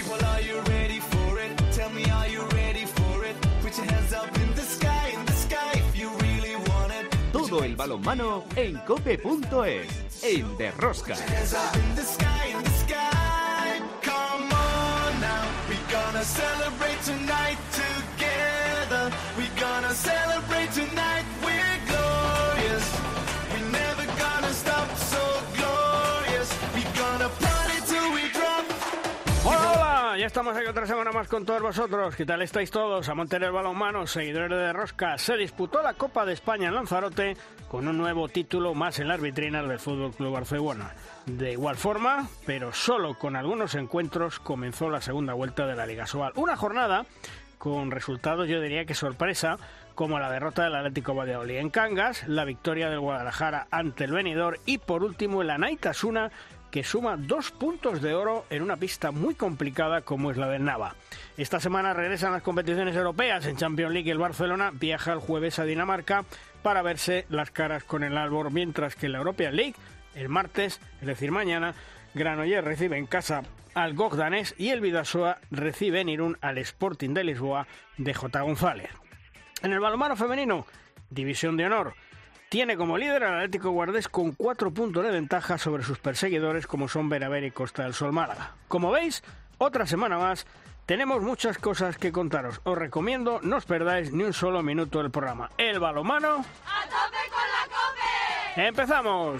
People, are you ready for it? Tell me, are you ready for it? Put your hands up in the sky if you really want it. Todo el balonmano en cope.es, en De Rosca. Hands up in the sky. Come on now, we're gonna celebrate tonight together. We're gonna celebrate tonight, we're glorious. We're never gonna stop, so glorious. We're gonna party till we drop. Hola, hola, ya estamos aquí otra semana más con todos vosotros. ¿Qué tal estáis todos? Amantes del balonmano, seguidores de Rosca. Se disputó la Copa de España en Lanzarote con un nuevo título más en las vitrinas del Fútbol Club Barcelona. De igual forma, pero solo con algunos encuentros, comenzó la segunda vuelta de la Liga Sobal. Una jornada con resultados, yo diría que sorpresa, como la derrota del Atlético Valladolid en Cangas, la victoria del Guadalajara ante el Benidorm y por último el Anaitasuna, que suma 2 puntos de oro en una pista muy complicada como es la del Nava. Esta semana regresan las competiciones europeas. En Champions League el Barcelona viaja el jueves a Dinamarca para verse las caras con el Aalborg, mientras que en la European League, el martes, es decir mañana, Granollers recibe en casa al GOG danés y el Bidasoa recibe en Irún al Sporting de Lisboa de J. González. En el balonmano femenino, División de Honor, tiene como líder al Atlético Guardés con 4 puntos de ventaja sobre sus perseguidores como son Beraber y Costa del Sol Málaga. Como veis, otra semana más, tenemos muchas cosas que contaros. Os recomiendo no os perdáis ni un solo minuto del programa. El balonmano... ¡A tope con la COPE! ¡Empezamos!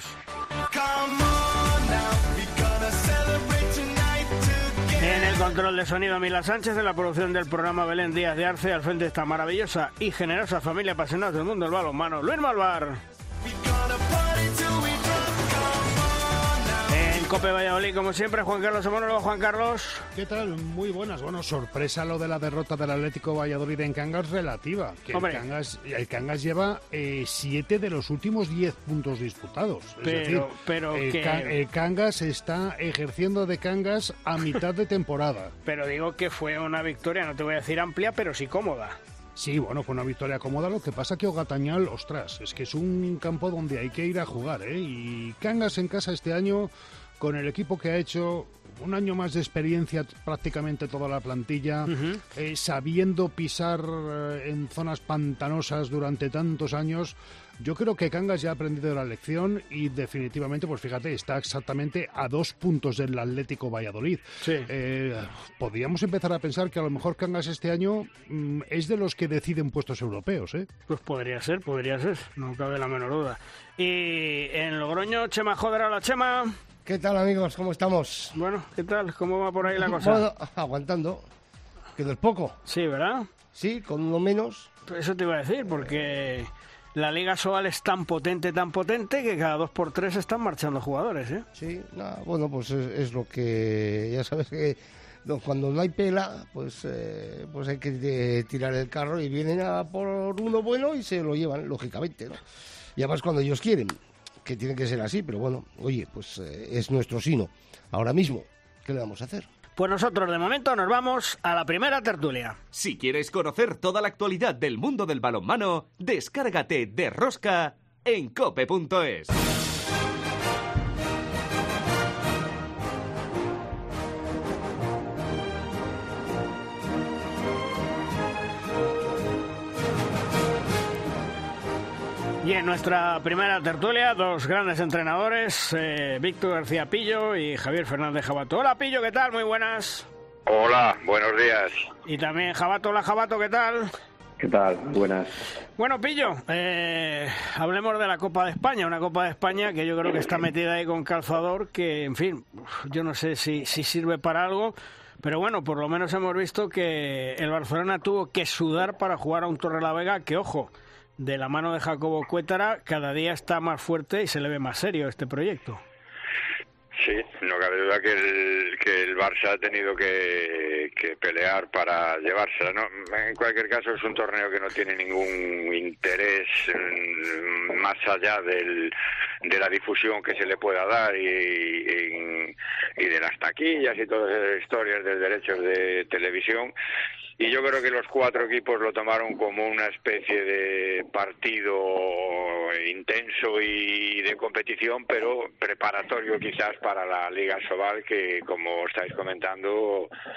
En el control de sonido Mila Sánchez, en la producción del programa Belén Díaz de Arce, al frente de esta maravillosa y generosa familia apasionada del mundo del balonmano, Luis Malvar. En Cope Valladolid, como siempre, Juan Carlos Monólogo. Juan Carlos. ¿Qué tal? Muy buenas. Bueno, sorpresa lo de la derrota del Atlético Valladolid en Cangas relativa. Que el Cangas lleva 7 de los últimos 10 puntos disputados. El Cangas está ejerciendo de Cangas a mitad de temporada. Pero digo que fue una victoria, no te voy a decir amplia, pero sí cómoda. Sí, bueno, fue una victoria cómoda. Lo que pasa que Ogatañal, ostras, es que es un campo donde hay que ir a jugar, ¿eh? Y Cangas en casa este año, con el equipo que ha hecho, un año más de experiencia, prácticamente toda la plantilla, sabiendo pisar en zonas pantanosas durante tantos años. Yo creo que Cangas ya ha aprendido la lección y definitivamente, pues fíjate, está exactamente a 2 puntos del Atlético Valladolid. Sí. Podríamos empezar a pensar que a lo mejor Cangas este año es de los que deciden puestos europeos, ¿eh? Pues podría ser, no cabe la menor duda. Y en Logroño, Chema Joder, hola Chema. ¿Qué tal, amigos? ¿Cómo estamos? Bueno, ¿qué tal? ¿Cómo va por ahí la cosa? Bueno, aguantando, que no es poco. Sí, ¿verdad? Sí, con uno menos. Eso te iba a decir, porque la Liga Sobal es tan potente que cada 2 por 3 están marchando jugadores, ¿eh? Sí, bueno, pues es lo que... Ya sabes que cuando no hay pela, pues hay que tirar el carro y vienen a por uno bueno y se lo llevan, lógicamente, ¿no? Y además cuando ellos quieren, que tiene que ser así, pero bueno, oye, pues es nuestro sino. Ahora mismo, ¿qué le vamos a hacer? Pues nosotros de momento nos vamos a la primera tertulia. Si quieres conocer toda la actualidad del mundo del balonmano, descárgate De Rosca en cope.es. Y en nuestra primera tertulia, 2 grandes entrenadores, Víctor García Pillo y Javier Fernández Jabato. Hola Pillo, ¿qué tal? Muy buenas. Hola, buenos días. Y también Jabato, hola Jabato, ¿qué tal? ¿Qué tal? Buenas. Bueno, Pillo, hablemos de la Copa de España, una Copa de España que yo creo que está metida ahí con calzador, que en fin, yo no sé si sirve para algo, pero bueno, por lo menos hemos visto que el Barcelona tuvo que sudar para jugar a un Torrelavega que, ojo, de la mano de Jacobo Cuétara, cada día está más fuerte y se le ve más serio este proyecto. Sí, no cabe duda que el Barça ha tenido que pelear para llevársela, ¿no? En cualquier caso es un torneo que no tiene ningún interés más allá de la difusión que se le pueda dar y de las taquillas y todas esas historias de derechos de televisión. Y yo creo que los 4 equipos lo tomaron como una especie de partido intenso y de competición, pero preparatorio quizás para la Liga Sobal, que como estáis comentando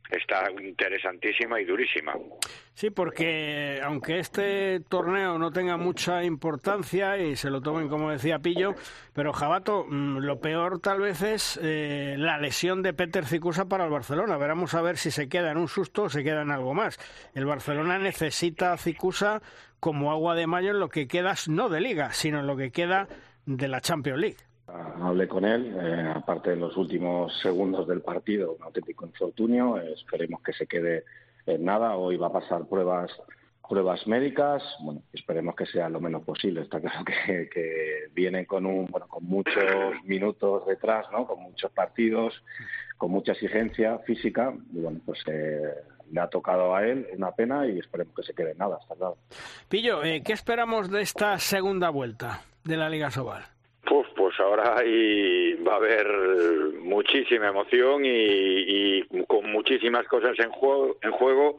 está interesantísima y durísima. Sí, porque aunque este torneo no tenga mucha importancia y se lo tomen como decía Pillo, pero Jabato, lo peor tal vez es la lesión de Peter Cicusa para el Barcelona. Veremos a ver si se queda en un susto o se queda en algo más. El Barcelona necesita a Cicusa como agua de mayo en lo que queda, no de Liga, sino en lo que queda de la Champions League. Hablé con él, aparte de los últimos segundos del partido, un auténtico infortunio, esperemos que se quede en nada. Hoy va a pasar pruebas médicas, bueno, esperemos que sea lo menos posible. Está claro que vienen con muchos minutos detrás, ¿no? Con muchos partidos, con mucha exigencia física, y bueno, pues le ha tocado a él, una pena, y esperemos que se quede en nada, está claro. Pillo, ¿qué esperamos de esta segunda vuelta de la Liga Sobal? Pues ahora va a haber muchísima emoción y con muchísimas cosas en juego.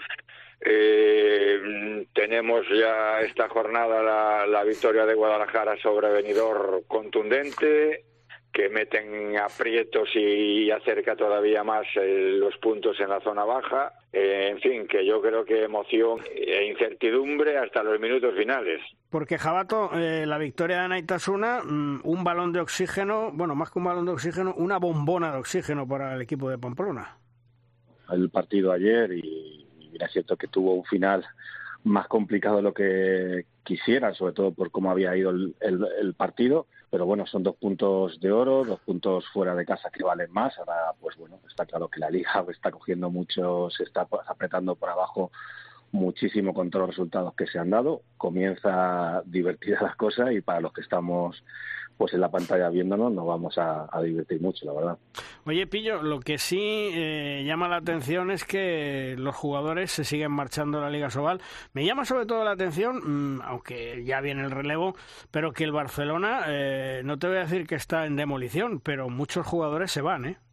Tenemos ya esta jornada la victoria de Guadalajara sobre Benidorm contundente, que meten aprietos y acerca todavía más los puntos en la zona baja. En fin, que yo creo que emoción e incertidumbre hasta los minutos finales. Porque, Jabato, la victoria de Naitasuna, un balón de oxígeno, bueno, más que un balón de oxígeno, una bombona de oxígeno para el equipo de Pamplona. El partido ayer, y era cierto que tuvo un final más complicado de lo que quisieran, sobre todo por cómo había ido el partido, pero bueno, son 2 puntos de oro, 2 puntos fuera de casa que valen más. Ahora, pues bueno, está claro que la Liga está cogiendo mucho, se está apretando por abajo muchísimo con todos los resultados que se han dado. Comienza divertida las cosas, y para los que estamos pues en la pantalla viéndonos nos vamos a divertir mucho, la verdad. Oye, Pillo, lo que sí llama la atención es que los jugadores se siguen marchando a la Liga Sobal. Me llama sobre todo la atención, aunque ya viene el relevo, pero que el Barcelona, no te voy a decir que está en demolición, pero muchos jugadores se van, ¿eh?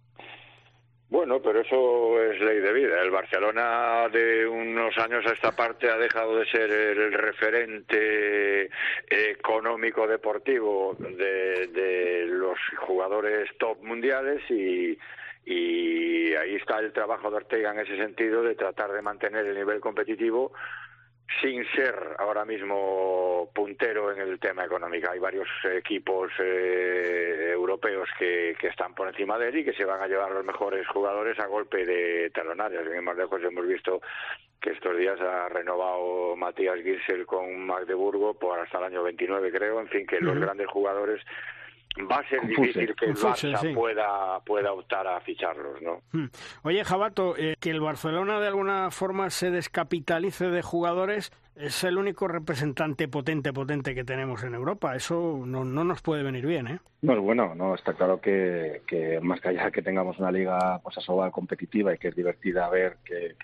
Bueno, pero eso es ley de vida. El Barcelona de unos años a esta parte ha dejado de ser el referente económico deportivo de los jugadores top mundiales, y ahí está el trabajo de Ortega en ese sentido, de tratar de mantener el nivel competitivo sin ser ahora mismo puntero en el tema económico. Hay varios equipos europeos que están por encima de él y que se van a llevar los mejores jugadores a golpe de talonarios. Bien más lejos hemos visto que estos días ha renovado Matías Girsel con Magdeburgo por hasta el año 29, creo. En fin, que los grandes jugadores va a ser difícil que el Barça pueda optar a ficharlos, ¿no? Oye, Jabato, que el Barcelona de alguna forma se descapitalice de jugadores es el único representante potente que tenemos en Europa. Eso no nos puede venir bien, ¿eh? Bueno, no, está claro que más que allá que tengamos una liga pues asobal competitiva y que es divertida ver,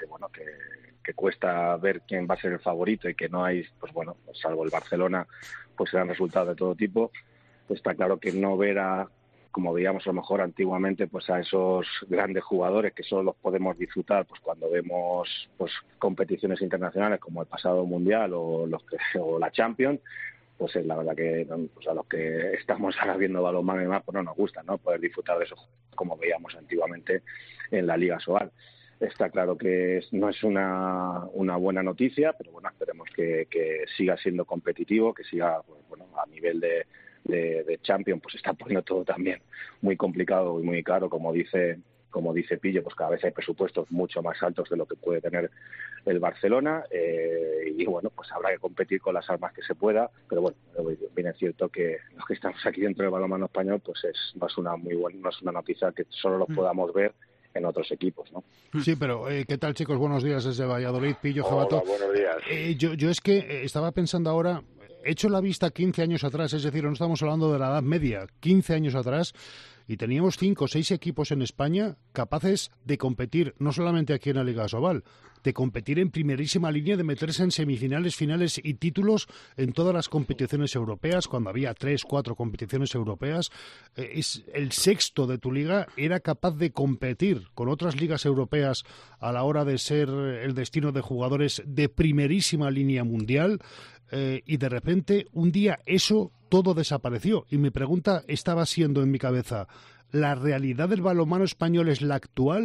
que cuesta ver quién va a ser el favorito, y que no hay, pues bueno, salvo el Barcelona, pues se dan resultados de todo tipo. Está claro que no ver como veíamos a lo mejor antiguamente, pues a esos grandes jugadores que solo los podemos disfrutar pues cuando vemos pues competiciones internacionales como el pasado Mundial o la Champions, pues es la verdad que pues a los que estamos ahora viendo balonmano y demás, pues no nos gusta, ¿no? Poder disfrutar de eso como veíamos antiguamente en la Liga Sobal. Está claro que no es una buena noticia, pero bueno, esperemos que siga siendo competitivo, que siga pues, bueno, a nivel de Champions, pues está poniendo todo también muy complicado y muy caro, como dice Pillo, pues cada vez hay presupuestos mucho más altos de lo que puede tener el Barcelona, y bueno, pues habrá que competir con las armas que se pueda, pero bueno, bien es cierto que los que estamos aquí dentro del balonmano español, pues no es una noticia que solo lo podamos ver en otros equipos, ¿no? Sí, pero ¿qué tal, chicos? Buenos días desde Valladolid, Pillo, Jabato. Hola, buenos días. Yo es que estaba pensando ahora, echo la vista 15 años atrás, es decir, no estamos hablando de la Edad Media, 15 años atrás, y teníamos 5 o 6 equipos en España capaces de competir, no solamente aquí en la Liga Sobal, de competir en primerísima línea, de meterse en semifinales, finales y títulos en todas las competiciones europeas. Cuando había 3, 4 competiciones europeas, el sexto de tu liga era capaz de competir con otras ligas europeas a la hora de ser el destino de jugadores de primerísima línea mundial, y de repente un día eso todo desapareció, y mi pregunta estaba siendo en mi cabeza, ¿la realidad del balonmano español es la actual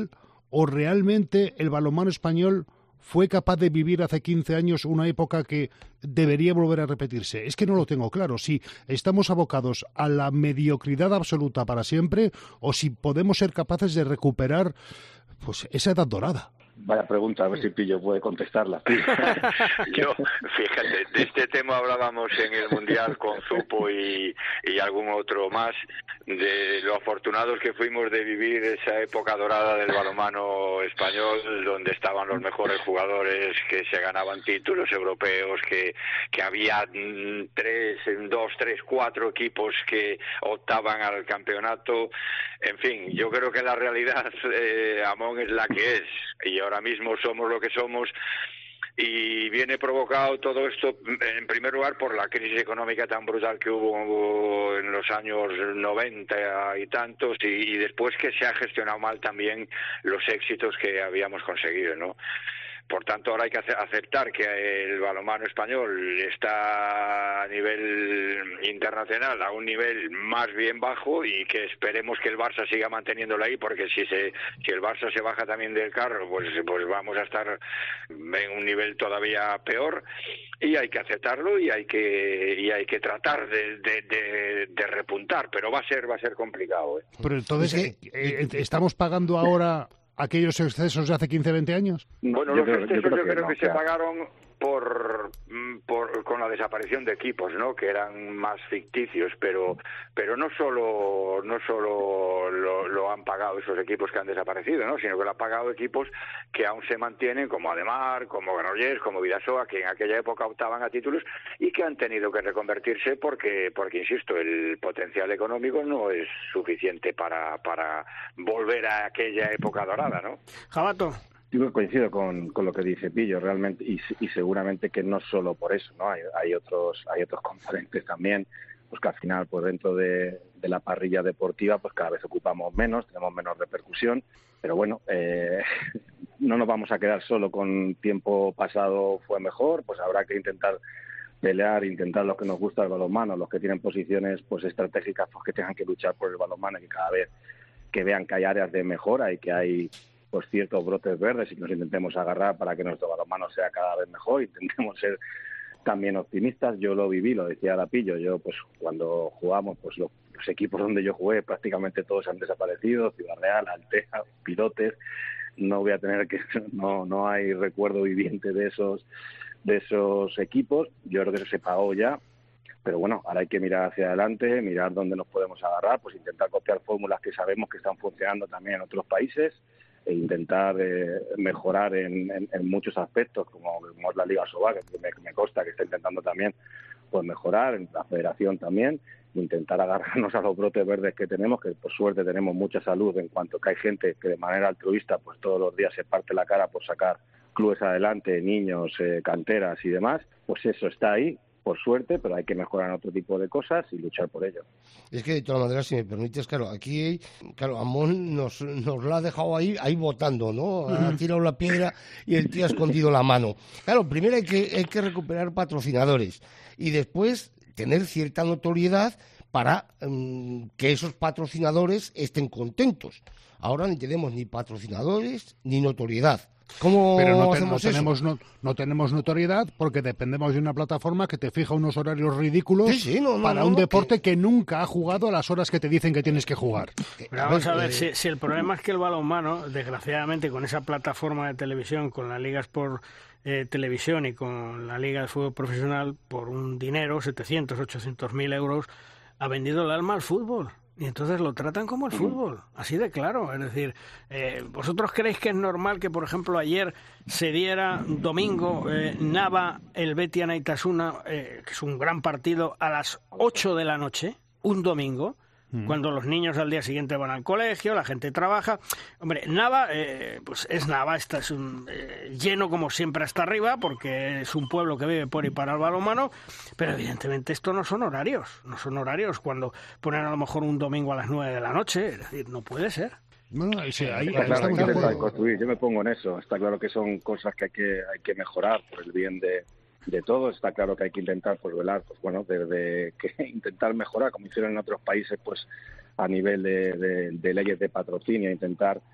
o realmente el balonmano español fue capaz de vivir hace 15 años una época que debería volver a repetirse? Es que no lo tengo claro, si estamos abocados a la mediocridad absoluta para siempre o si podemos ser capaces de recuperar pues esa edad dorada. Vaya pregunta, a ver si Pillo puede contestarla. Yo, fíjate, de este tema hablábamos en el Mundial con Zupo y algún otro más, de lo afortunados que fuimos de vivir esa época dorada del balonmano español, donde estaban los mejores jugadores, que se ganaban títulos europeos, que había 2, 3, 4 equipos que optaban al campeonato. En fin, yo creo que la realidad, Amón, es la que es, y ahora mismo somos lo que somos, y viene provocado todo esto en primer lugar por la crisis económica tan brutal que hubo en los años 90 y tantos, y después que se ha gestionado mal también los éxitos que habíamos conseguido, ¿no? Por tanto, ahora hay que aceptar que el balonmano español está a nivel internacional, a un nivel más bien bajo, y que esperemos que el Barça siga manteniéndolo ahí, porque si el Barça se baja también del carro, pues vamos a estar en un nivel todavía peor, y hay que aceptarlo y hay que tratar de repuntar, pero va a ser complicado, ¿eh? Pero entonces, ¿estamos pagando ahora aquellos excesos de hace 15, 20 años? Bueno, los excesos yo creo que se pagaron con la desaparición de equipos, ¿no? Que eran más ficticios, pero no solo lo han pagado esos equipos que han desaparecido, ¿no? Sino que lo han pagado equipos que aún se mantienen, como Ademar, como Granollers, como Vidasoa, que en aquella época optaban a títulos y que han tenido que reconvertirse porque insisto, el potencial económico no es suficiente para volver a aquella época dorada, ¿no? Jabato. Yo coincido con lo que dice Pillo, realmente, y seguramente que no solo por eso, ¿no? Hay otros componentes también, pues que al final, pues dentro de la parrilla deportiva, pues cada vez ocupamos menos, tenemos menos repercusión, pero bueno, no nos vamos a quedar solo con tiempo pasado fue mejor, pues habrá que intentar pelear, intentar los que nos gusta el balonmano, los que tienen posiciones pues estratégicas, pues que tengan que luchar por el balonmano, y que cada vez que vean que hay áreas de mejora y que hay pues ciertos brotes verdes, y nos intentemos agarrar para que nuestro balonmano sea cada vez mejor, intentemos ser también optimistas. Yo lo viví, lo decía Lapillo, yo pues cuando jugamos, pues los equipos donde yo jugué prácticamente todos han desaparecido, Ciudad Real, Altea, Pilotes, no voy a tener que, no hay recuerdo viviente de esos equipos, yo creo que eso se pagó ya. Pero bueno, ahora hay que mirar hacia adelante, mirar dónde nos podemos agarrar, pues intentar copiar fórmulas que sabemos que están funcionando también en otros países, e intentar mejorar en muchos aspectos, como es la Liga Sobal, que me consta que está intentando también pues mejorar, en la federación también, intentar agarrarnos a los brotes verdes que tenemos, que por suerte tenemos mucha salud, en cuanto que hay gente que de manera altruista pues todos los días se parte la cara por sacar clubes adelante, niños, canteras y demás, pues eso está ahí, por suerte, pero hay que mejorar en otro tipo de cosas y luchar por ello. Es que de todas maneras, si me permites, claro, aquí, Amón nos la ha dejado ahí votando, ¿no? Ha tirado la piedra y el tío ha escondido la mano. Claro, primero hay que recuperar patrocinadores y después tener cierta notoriedad para que esos patrocinadores estén contentos. Ahora ni tenemos ni patrocinadores ni notoriedad. Pero no tenemos notoriedad porque dependemos de una plataforma que te fija unos horarios ridículos para un deporte que nunca ha jugado a las horas que te dicen que tienes que jugar. Pero vamos a ver, si el problema es que el balonmano, desgraciadamente, con esa plataforma de televisión, con las ligas por televisión y con la liga de fútbol profesional, por un dinero, 700, 800 mil euros, ha vendido el alma al fútbol. Y entonces lo tratan como el fútbol, así de claro. Es decir, ¿vosotros creéis que es normal que, por ejemplo, ayer se diera domingo Nava, el Betia Naitasuna, que es un gran partido, a las 8 de la noche, un domingo, cuando los niños al día siguiente van al colegio, la gente trabaja? Hombre, Nava, pues es Nava, está lleno como siempre hasta arriba, porque es un pueblo que vive por y para el balonmano, pero evidentemente esto no son horarios cuando ponen a lo mejor un domingo a las 9 de la noche, es decir, no puede ser. Bueno, sí, ahí claro, estamos de acuerdo. Construir. Yo me pongo en eso, está claro que son cosas que hay que mejorar por el bien de todo. Está claro que hay que intentar pues velar, pues bueno, desde que intentar mejorar, como hicieron en otros países, pues a nivel de leyes de patrocinio, intentar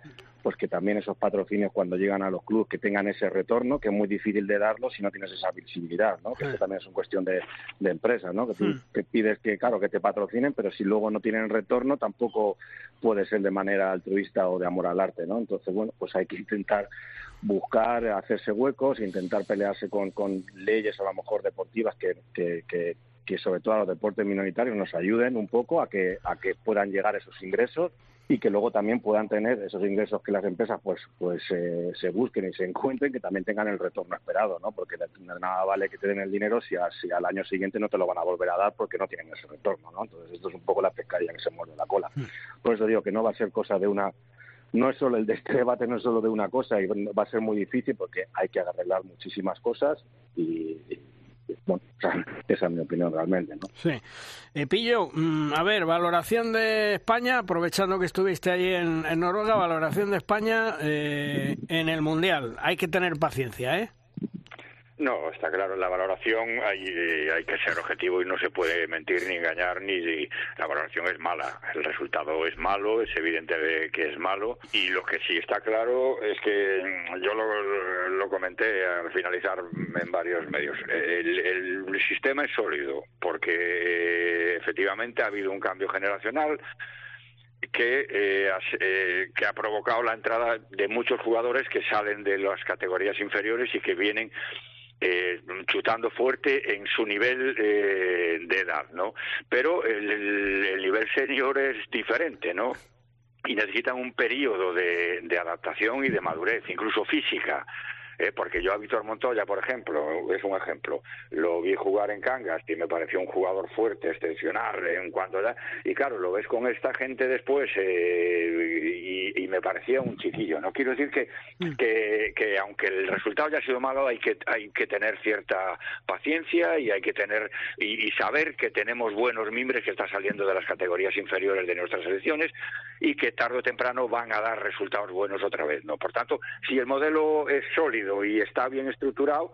pues que también esos patrocinios cuando llegan a los clubes que tengan ese retorno, que es muy difícil de darlo si no tienes esa visibilidad, ¿no? Que esto también es una cuestión de empresas, ¿no? Que tú te pides que, claro, que te patrocinen, pero si luego no tienen retorno tampoco puede ser de manera altruista o de amor al arte, ¿no? Entonces, bueno, pues hay que intentar buscar, hacerse huecos, intentar pelearse con leyes a lo mejor deportivas que sobre todo a los deportes minoritarios nos ayuden un poco a que puedan llegar esos ingresos y que luego también puedan tener esos ingresos que las empresas pues se busquen y se encuentren, que también tengan el retorno esperado, ¿no? Porque de nada vale que te den el dinero si al año siguiente no te lo van a volver a dar porque no tienen ese retorno, ¿no? Entonces esto es un poco la pescadilla que se muerde la cola. Por eso digo que no va a ser cosa de una... No es solo este debate, no es solo de una cosa, y va a ser muy difícil porque hay que arreglar muchísimas cosas y bueno, esa es mi opinión realmente, ¿no? Sí. Pillo, a ver, valoración de España, aprovechando que estuviste allí en Noruega, valoración de España en el Mundial. Hay que tener paciencia, ¿eh? No, está claro, la valoración hay que ser objetivo y no se puede mentir ni engañar, la valoración es mala, el resultado es malo, es evidente que es malo, y lo que sí está claro es que yo lo comenté al finalizar en varios medios, el sistema es sólido porque efectivamente ha habido un cambio generacional que ha provocado la entrada de muchos jugadores que salen de las categorías inferiores y que vienen chutando fuerte en su nivel de edad, ¿no? Pero el nivel senior es diferente, ¿no? Y necesitan un periodo de adaptación y de madurez, incluso física. Porque yo a Víctor Montoya, por ejemplo, es un ejemplo, lo vi jugar en Cangas y me pareció un jugador fuerte, excepcional en cuanto a... Y claro, lo ves con esta gente después y me parecía un chiquillo. No quiero decir que aunque el resultado haya sido malo, hay que tener cierta paciencia y hay que tener y saber que tenemos buenos mimbres que están saliendo de las categorías inferiores de nuestras selecciones y que tarde o temprano van a dar resultados buenos otra vez, ¿no? Por tanto, si el modelo es sólido y está bien estructurado,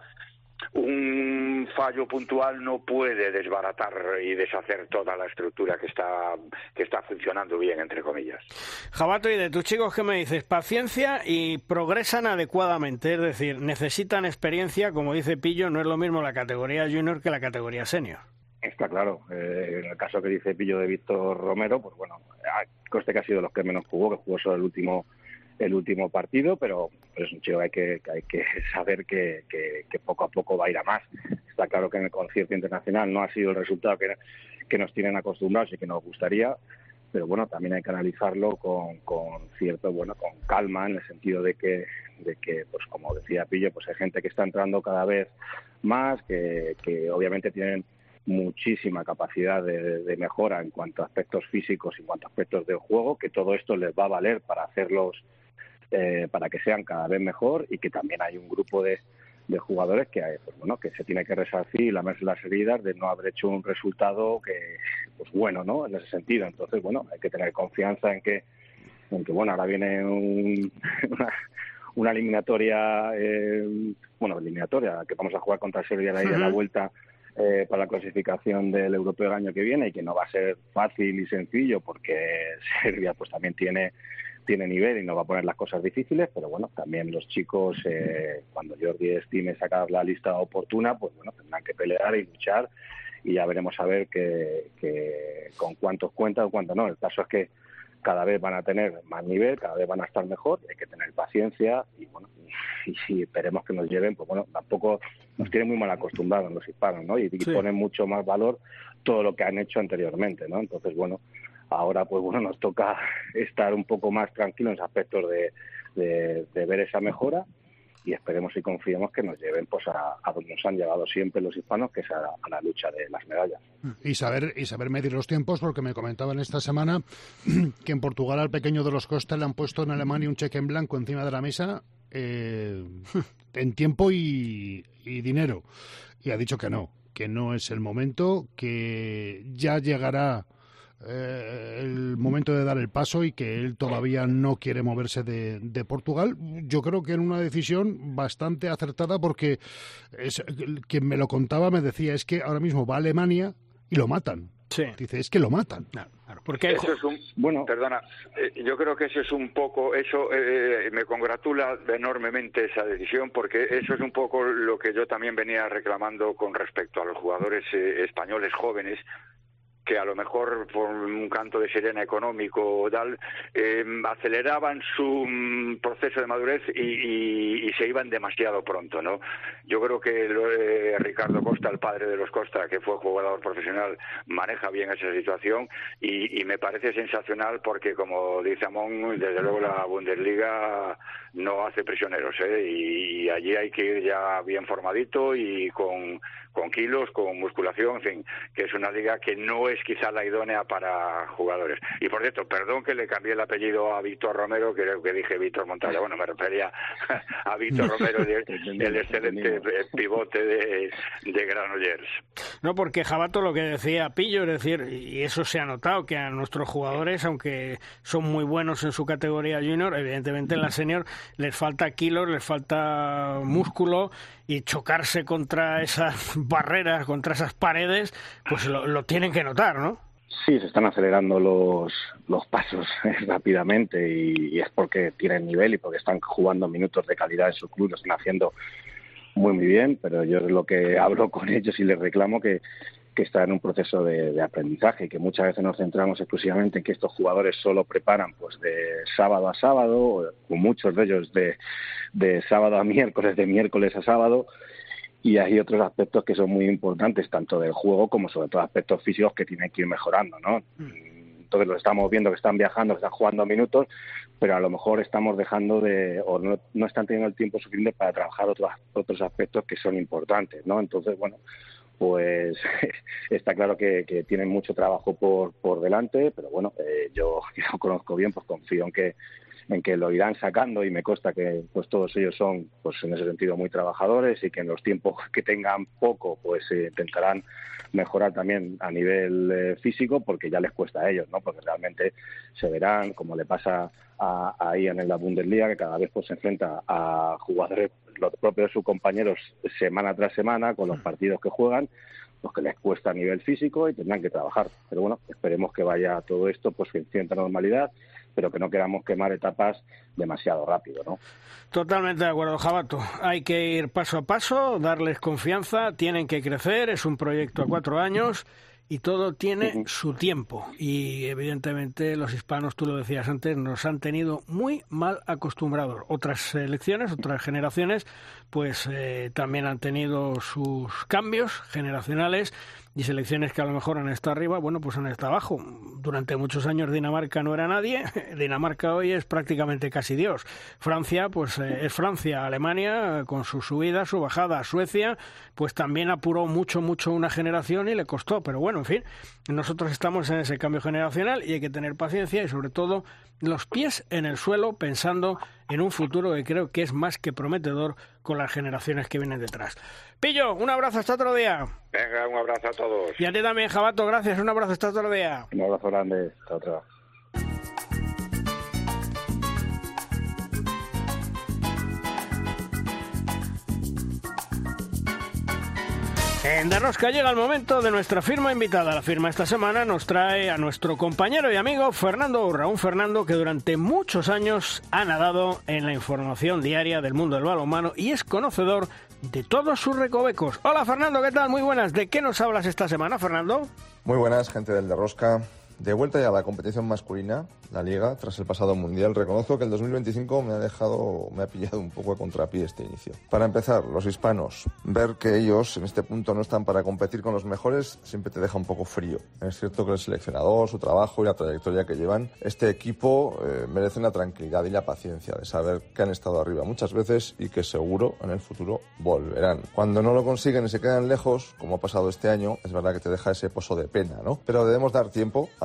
un fallo puntual no puede desbaratar y deshacer toda la estructura que está funcionando bien, entre comillas. Jabato, y de tus chicos, ¿qué me dices? Paciencia y progresan adecuadamente, es decir, necesitan experiencia, como dice Pillo, no es lo mismo la categoría junior que la categoría senior. Está claro, en el caso que dice Pillo de Víctor Romero, pues bueno, coste que ha sido los que menos jugó, que jugó solo el último partido, pero es un chico que hay que saber que poco a poco va a ir a más. Está claro que en el concierto internacional no ha sido el resultado que nos tienen acostumbrados y que nos gustaría, pero bueno, también hay que analizarlo con calma, en el sentido de que pues como decía Pillo, pues hay gente que está entrando cada vez más, que obviamente tienen muchísima capacidad de mejora en cuanto a aspectos físicos y en cuanto a aspectos del juego, que todo esto les va a valer para hacerlos para que sean cada vez mejor, y que también hay un grupo de jugadores que se tiene que resarcir y lamerse las heridas de no haber hecho un resultado bueno, ¿no? En ese sentido. Entonces, bueno, hay que tener confianza en que bueno, ahora viene una eliminatoria, eliminatoria que vamos a jugar contra Serbia de la vuelta para la clasificación del europeo el año que viene, y que no va a ser fácil y sencillo porque Serbia pues también tiene nivel y no va a poner las cosas difíciles, pero bueno, también los chicos cuando Jordi estime sacar la lista oportuna, pues bueno, tendrán que pelear y luchar, y ya veremos a ver que con cuántos cuentan o cuántos no. El caso es que cada vez van a tener más nivel, cada vez van a estar mejor, hay que tener paciencia y bueno, y si esperemos que nos lleven, pues bueno, tampoco nos tienen muy mal acostumbrados los hispanos, ¿no? Y ponen mucho más valor todo lo que han hecho anteriormente, ¿no? Entonces, bueno, ahora pues bueno, nos toca estar un poco más tranquilos en los aspectos de ver esa mejora, y esperemos y confiemos que nos lleven pues a donde nos han llevado siempre los hispanos, que es a la lucha de las medallas. Y saber medir los tiempos, porque me comentaban esta semana que en Portugal al pequeño de los Costa le han puesto en Alemania un cheque en blanco encima de la mesa en tiempo y dinero, y ha dicho que no es el momento, que ya llegará el momento de dar el paso y que él todavía no quiere moverse de Portugal. Yo creo que en una decisión bastante acertada, porque quien me lo contaba me decía, es que ahora mismo va a Alemania y lo matan. Sí. Dice, es que lo matan. Claro, porque eso es perdona, yo creo que eso es un poco, me congratula enormemente esa decisión, porque eso es un poco lo que yo también venía reclamando con respecto a los jugadores españoles jóvenes, que a lo mejor por un canto de sirena económico o tal, aceleraban su proceso de madurez y se iban demasiado pronto, ¿no? Yo creo que Ricardo Costa, el padre de los Costa, que fue jugador profesional, maneja bien esa situación y me parece sensacional porque, como dice Amón, desde luego la Bundesliga no hace prisioneros, y allí hay que ir ya bien formadito y con kilos, con musculación, en fin, que es una liga que no es quizá la idónea para jugadores. Y por cierto, perdón que le cambié el apellido a Víctor Romero, creo que dije Víctor Montalla, bueno, me refería a Víctor Romero, el excelente pivote de Granollers. No, porque Jabato, lo que decía Pillo, es decir, y eso se ha notado, que a nuestros jugadores, aunque son muy buenos en su categoría junior, evidentemente en la senior les falta kilos, les falta músculo, y chocarse contra esas barreras, contra esas paredes, pues lo tienen que notar, ¿no? Sí, se están acelerando los pasos rápidamente y es porque tienen nivel y porque están jugando minutos de calidad en su club, lo están haciendo muy bien, pero yo es lo que hablo con ellos y les reclamo que está en un proceso de aprendizaje y que muchas veces nos centramos exclusivamente en que estos jugadores solo preparan pues de sábado a sábado, o muchos de ellos de sábado a miércoles, de miércoles a sábado, y hay otros aspectos que son muy importantes, tanto del juego como sobre todo aspectos físicos que tienen que ir mejorando, ¿no? Entonces lo estamos viendo que están viajando, que están jugando minutos, pero a lo mejor estamos dejando o no están teniendo el tiempo suficiente para trabajar otros aspectos que son importantes, ¿no? Entonces, bueno, pues está claro que tienen mucho trabajo por delante, pero bueno, yo que lo conozco bien, pues confío en que lo irán sacando y me consta que pues todos ellos son pues en ese sentido muy trabajadores y que en los tiempos que tengan poco pues intentarán mejorar también a nivel físico, porque ya les cuesta a ellos, ¿no? Porque realmente se verán, como le pasa a Ian en la Bundesliga, que cada vez pues se enfrenta a jugadores, los propios sus compañeros, semana tras semana, con los partidos que juegan, pues que les cuesta a nivel físico y tendrán que trabajar. Pero bueno, esperemos que vaya todo esto pues en cierta normalidad, pero que no queramos quemar etapas demasiado rápido, ¿no? Totalmente de acuerdo, Jabato. Hay que ir paso a paso, darles confianza, tienen que crecer, es un proyecto a 4 años y todo tiene su tiempo. Y evidentemente los hispanos, tú lo decías antes, nos han tenido muy mal acostumbrados. Otras selecciones, otras generaciones, pues también han tenido sus cambios generacionales, y selecciones que a lo mejor han estado arriba, bueno, pues han estado abajo. Durante muchos años Dinamarca no era nadie, Dinamarca hoy es prácticamente casi Dios. Francia, pues es Francia. Alemania, con su subida, su bajada. Suecia, pues también apuró mucho una generación y le costó, pero bueno, en fin, nosotros estamos en ese cambio generacional y hay que tener paciencia y sobre todo los pies en el suelo, pensando en un futuro que creo que es más que prometedor con las generaciones que vienen detrás. Pillo, un abrazo, hasta otro día. Venga, un abrazo a todos. Y a ti también, Jabato, gracias, un abrazo, hasta otro día. Un abrazo grande, hasta otra. En De Rosca llega el momento de nuestra firma invitada. La firma esta semana nos trae a nuestro compañero y amigo Fernando Urra, un Fernando que durante muchos años ha nadado en la información diaria del mundo del balonmano y es conocedor de todos sus recovecos. Hola Fernando, ¿qué tal? Muy buenas. ¿De qué nos hablas esta semana, Fernando? Muy buenas, gente del De Rosca. De vuelta ya a la competición masculina, la Liga, tras el pasado Mundial, reconozco que el 2025 me ha pillado un poco a contrapié este inicio. Para empezar, los hispanos, ver que ellos en este punto no están para competir con los mejores siempre te deja un poco frío. Es cierto que el seleccionador, su trabajo y la trayectoria que llevan, este equipo merecen la tranquilidad y la paciencia de saber que han estado arriba muchas veces y que seguro en el futuro volverán. Cuando no lo consiguen y se quedan lejos, como ha pasado este año, es verdad que te deja ese pozo de pena, ¿no? Pero debemos dar tiempo a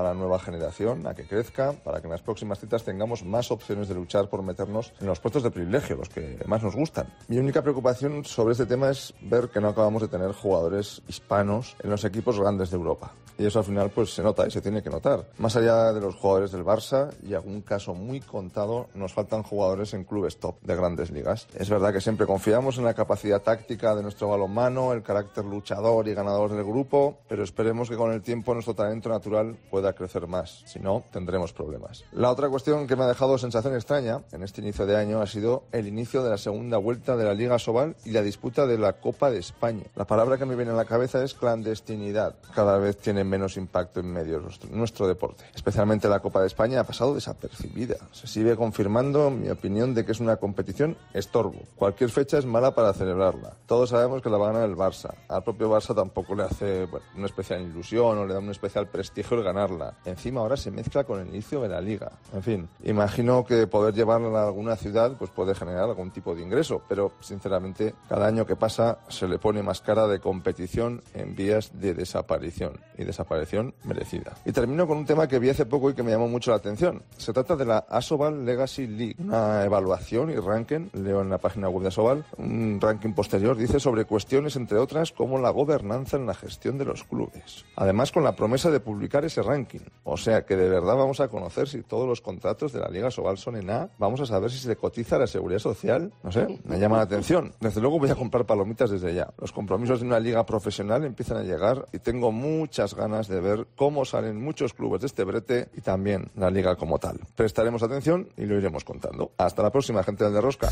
la nueva generación a que crezca, para que en las próximas citas tengamos más opciones de luchar por meternos en los puestos de privilegio, los que más nos gustan. Mi única preocupación sobre este tema es ver que no acabamos de tener jugadores hispanos en los equipos grandes de Europa. Y eso al final pues se nota y se tiene que notar. Más allá de los jugadores del Barça y algún caso muy contado, nos faltan jugadores en clubes top de grandes ligas. Es verdad que siempre confiamos en la capacidad táctica de nuestro balonmano, el carácter luchador y ganador del grupo, pero esperemos que con el tiempo nuestro talento natural pueda crecer más. Si no, tendremos problemas. La otra cuestión que me ha dejado sensación extraña en este inicio de año ha sido el inicio de la segunda vuelta de la Liga Sobal y la disputa de la Copa de España. La palabra que me viene a la cabeza es clandestinidad. Cada vez tiene menos impacto en medio nuestro deporte. Especialmente la Copa de España ha pasado desapercibida. Se sigue confirmando mi opinión de que es una competición estorbo. Cualquier fecha es mala para celebrarla. Todos sabemos que la va a ganar el Barça. Al propio Barça tampoco le hace una especial ilusión o le da un especial prestigio el ganarla. Encima ahora se mezcla con el inicio de la Liga. En fin, imagino que poder llevarla a alguna ciudad pues puede generar algún tipo de ingreso, pero sinceramente cada año que pasa se le pone más cara de competición en vías de desaparición. Y desaparición merecida. Y termino con un tema que vi hace poco y que me llamó mucho la atención. Se trata de la Asobal Legacy League, una evaluación y ranking, leo en la página web de Asobal, un ranking posterior, dice sobre cuestiones entre otras como la gobernanza en la gestión de los clubes. Además con la promesa de publicar ese ranking. O sea que de verdad vamos a conocer si todos los contratos de la Liga Asobal son en A, vamos a saber si se cotiza la seguridad social, no sé, me llama la atención. Desde luego voy a comprar palomitas desde ya. Los compromisos de una liga profesional empiezan a llegar y tengo muchas ganas de ver cómo salen muchos clubes de este brete y también la liga como tal. Prestaremos atención y lo iremos contando. Hasta la próxima, gente del De Rosca.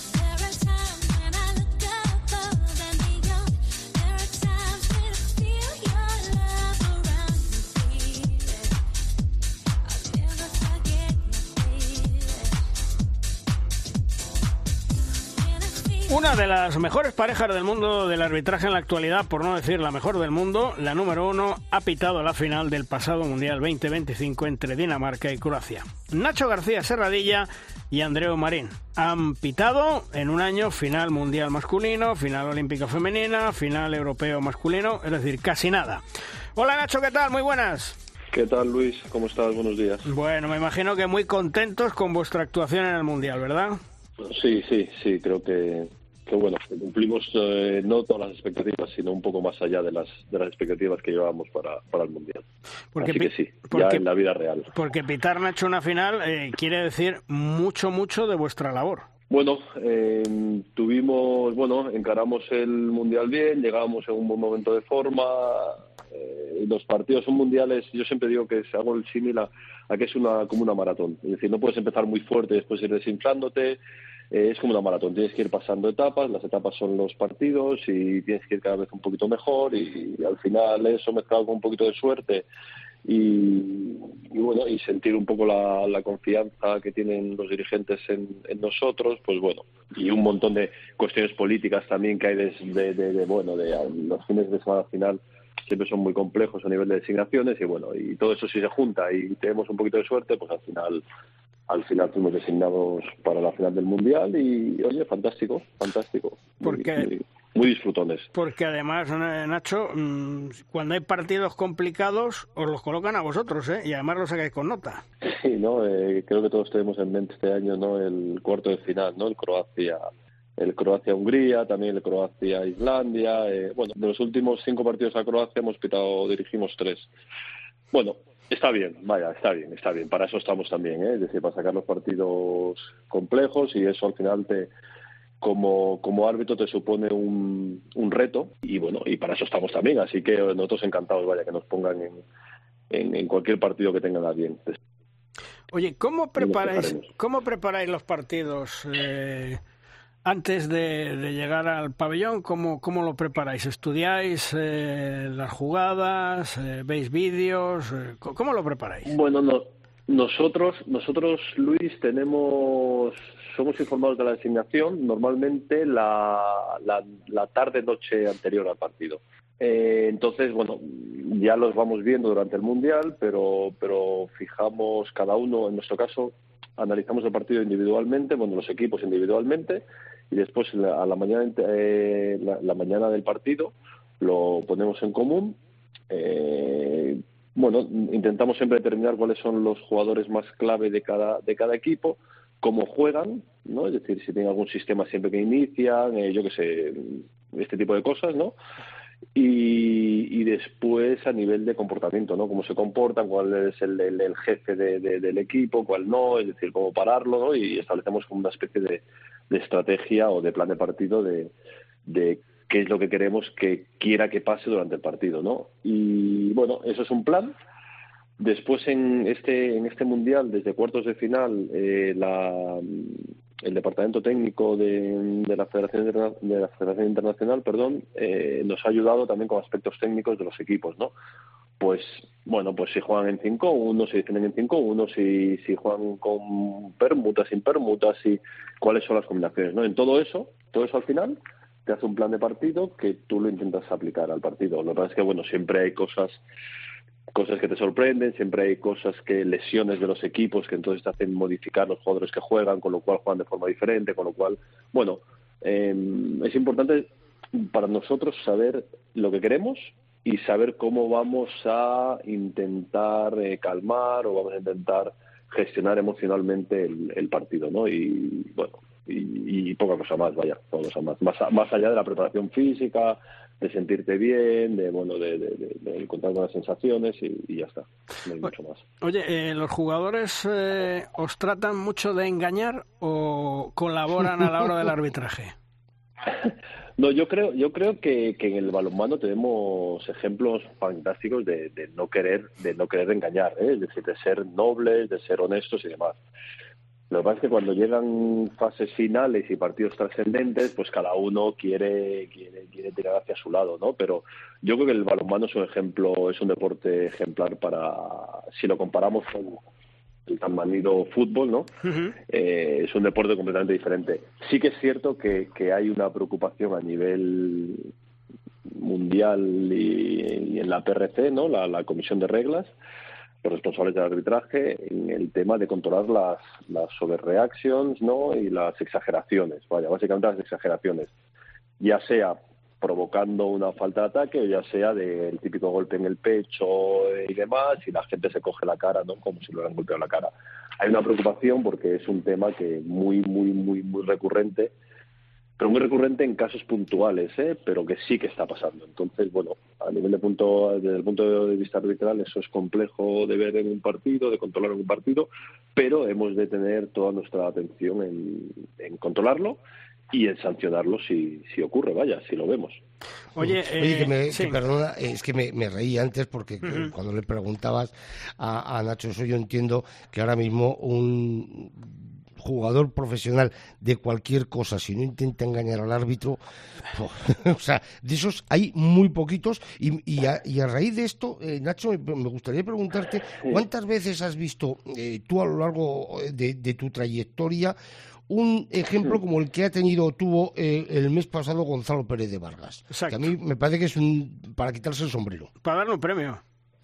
Una de las mejores parejas del mundo del arbitraje en la actualidad, por no decir la mejor del mundo, la número 1, ha pitado la final del pasado Mundial 2025 entre Dinamarca y Croacia. Nacho García Serradilla y Andreu Marín han pitado en un año final mundial masculino, final olímpica femenina, final europeo masculino, es decir, casi nada. Hola Nacho, ¿qué tal? Muy buenas. ¿Qué tal, Luis? ¿Cómo estás? Buenos días. Bueno, me imagino que muy contentos con vuestra actuación en el Mundial, ¿verdad? Sí, creo que bueno, que cumplimos no todas las expectativas, sino un poco más allá de las expectativas que llevábamos para el Mundial. Así que sí, ya en la vida real. Porque pitar, Nacho, una final quiere decir mucho de vuestra labor. Bueno, encaramos el Mundial bien, llegábamos en un buen momento de forma. Los partidos son mundiales, yo siempre digo que hago el símil a que es como una maratón. Es decir, no puedes empezar muy fuerte y después ir desinflándote. Es como una maratón, tienes que ir pasando etapas, las etapas son los partidos y tienes que ir cada vez un poquito mejor y al final eso mezclado con un poquito de suerte y sentir un poco la confianza que tienen los dirigentes en nosotros, pues bueno, y un montón de cuestiones políticas también que hay de los fines de semana final siempre son muy complejos a nivel de designaciones y todo eso si se junta y tenemos un poquito de suerte, pues al final fuimos designados para la final del Mundial y, oye, fantástico. Muy disfrutones. Porque además, Nacho, cuando hay partidos complicados, os los colocan a vosotros, y además los sacáis con nota. Sí, ¿no? Creo que todos tenemos en mente este año, ¿no? El cuarto de final, ¿no? El Croacia-Hungría, también el Croacia-Islandia. De los últimos 5 partidos a Croacia dirigimos 3. Bueno, está bien. Para eso estamos también, es decir, para sacar los partidos complejos y eso al final como árbitro te supone un reto y para eso estamos también. Así que nosotros encantados, que nos pongan en cualquier partido que tengan a bien. Oye, ¿cómo preparáis los partidos? Antes de llegar al pabellón, ¿cómo lo preparáis? ¿Estudiáis las jugadas? ¿Veis vídeos? ¿Cómo lo preparáis? Bueno, nosotros, Luis, somos informados de la designación normalmente la tarde-noche anterior al partido. Entonces, ya los vamos viendo durante el Mundial, pero fijamos cada uno, en nuestro caso, analizamos el partido individualmente, los equipos individualmente, y después a la mañana la mañana del partido lo ponemos en común. bueno, intentamos siempre determinar cuáles son los jugadores más clave de cada equipo, cómo juegan, ¿no? Es decir, si tienen algún sistema siempre que inician, yo qué sé, este tipo de cosas, ¿no? Y después a nivel de comportamiento, ¿no? Cómo se comportan, cuál es el jefe del equipo, cuál no, es decir, cómo pararlo, ¿no? Y establecemos como una especie de estrategia o de plan de partido de qué es lo que queremos que quiera que pase durante el partido, ¿no? Y bueno, eso es un plan. Después en este mundial, desde cuartos de final, el departamento técnico de la Federación Internacional, nos ha ayudado también con aspectos técnicos de los equipos, ¿no? Pues bueno, pues si juegan en 5-1, si defienden en 5-1, si juegan con permutas, sin permutas, y cuáles son las combinaciones, ¿no? En todo eso al final te hace un plan de partido que tú lo intentas aplicar al partido. Lo que pasa es que, bueno, siempre hay cosas que te sorprenden, siempre hay lesiones de los equipos que entonces te hacen modificar los jugadores que juegan, con lo cual juegan de forma diferente, con lo cual, bueno, es importante para nosotros saber lo que queremos y saber cómo vamos a intentar calmar o vamos a intentar gestionar emocionalmente el partido, ¿no? Y bueno, y poca cosa más, poca cosa más allá de la preparación física, de sentirte bien, de contar buenas sensaciones y ya está, no hay mucho más. Oye, ¿los jugadores os tratan mucho de engañar o colaboran a la hora del arbitraje? No, yo creo que en el balonmano tenemos ejemplos fantásticos de no querer engañar, es decir, de ser nobles, de ser honestos y demás. Lo que pasa es que cuando llegan fases finales y partidos trascendentes, pues cada uno quiere tirar hacia su lado, ¿no? Pero yo creo que el balonmano es un deporte ejemplar si lo comparamos con el tan manido fútbol, ¿no? Uh-huh. Es un deporte completamente diferente. Sí que es cierto que hay una preocupación a nivel mundial y en la PRC, ¿no? La Comisión de Reglas, los responsables del arbitraje, en el tema de controlar las overreactions, ¿no? Y las exageraciones, básicamente las exageraciones, ya sea provocando una falta de ataque o ya sea del típico golpe en el pecho y demás, y la gente se coge la cara, ¿no? Como si le hubieran golpeado la cara. Hay una preocupación porque es un tema que muy recurrente, pero muy recurrente en casos puntuales, pero que sí que está pasando. Entonces, bueno, desde el punto de vista arbitral, eso es complejo de ver en un partido, de controlar en un partido, pero hemos de tener toda nuestra atención en controlarlo y en sancionarlo si ocurre, si lo vemos. Oye, que perdona, es que me reí antes porque cuando le preguntabas a Nacho, eso yo entiendo que ahora mismo un jugador profesional de cualquier cosa, si no intenta engañar al árbitro, o sea, de esos hay muy poquitos y a raíz de esto, Nacho, me gustaría preguntarte ¿cuántas veces has visto tú a lo largo de tu trayectoria un ejemplo como el que tuvo el mes pasado Gonzalo Pérez de Vargas? Exacto. Que a mí me parece que es para quitarse el sombrero. Para darle un premio.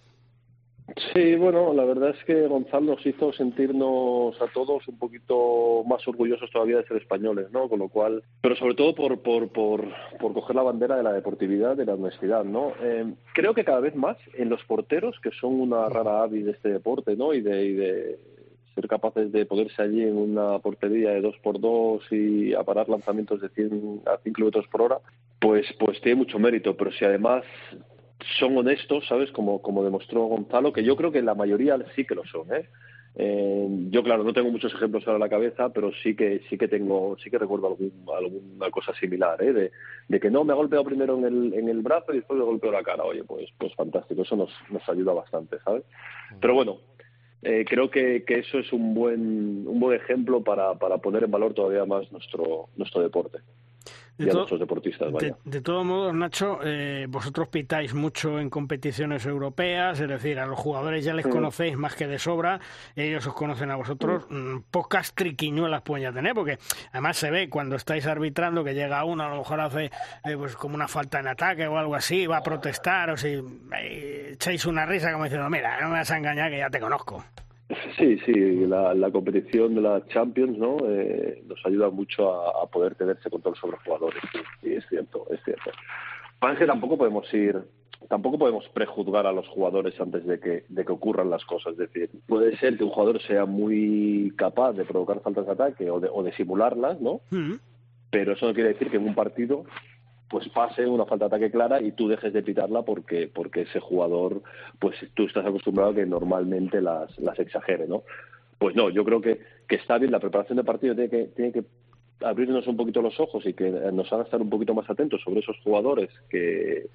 Sí, bueno, la verdad es que Gonzalo nos hizo sentirnos a todos un poquito más orgullosos todavía de ser españoles, ¿no? Con lo cual, pero sobre todo por coger la bandera de la deportividad, de la honestidad, ¿no? Creo que cada vez más en los porteros, que son una rara avis de este deporte, ¿no? Y de ser capaces de ponerse allí en una portería de 2x2 y a parar lanzamientos de 100 a 5 kilómetros por hora, pues tiene mucho mérito. Pero si además son honestos, ¿sabes? Como demostró Gonzalo, que yo creo que la mayoría sí que lo son, yo, claro, no tengo muchos ejemplos ahora en la cabeza, pero sí que recuerdo alguna cosa similar, de que no, me ha golpeado primero en el brazo y después me golpeó la cara. Oye, pues fantástico, eso nos ayuda bastante, ¿sabes? Pero bueno, creo que eso es un buen ejemplo para poner en valor todavía más nuestro deporte. Y a nuestros deportistas, vaya. De todos modos, Nacho, vosotros pitáis mucho en competiciones europeas, es decir, a los jugadores ya les conocéis más que de sobra, ellos os conocen a vosotros, pocas triquiñuelas pueden ya tener, porque además se ve cuando estáis arbitrando que llega uno, a lo mejor hace pues como una falta en ataque o algo así, va a protestar, o si echáis una risa como diciendo, mira, no me vas a engañar que ya te conozco. Sí, la competición de la Champions, ¿no? Nos ayuda mucho a poder tenerse control sobre los jugadores. Sí, es cierto. Parece que tampoco podemos ir tampoco podemos prejuzgar a los jugadores antes de que ocurran las cosas. Es decir, puede ser que un jugador sea muy capaz de provocar faltas de ataque o de simularlas, ¿no? Pero eso no quiere decir que en un partido pues pase una falta de ataque clara y tú dejes de pitarla porque ese jugador, pues tú estás acostumbrado a que normalmente las exagere, ¿no? Pues no, yo creo que está bien. La preparación de partido tiene que abrirnos un poquito los ojos y que nos haga estar un poquito más atentos sobre esos jugadores que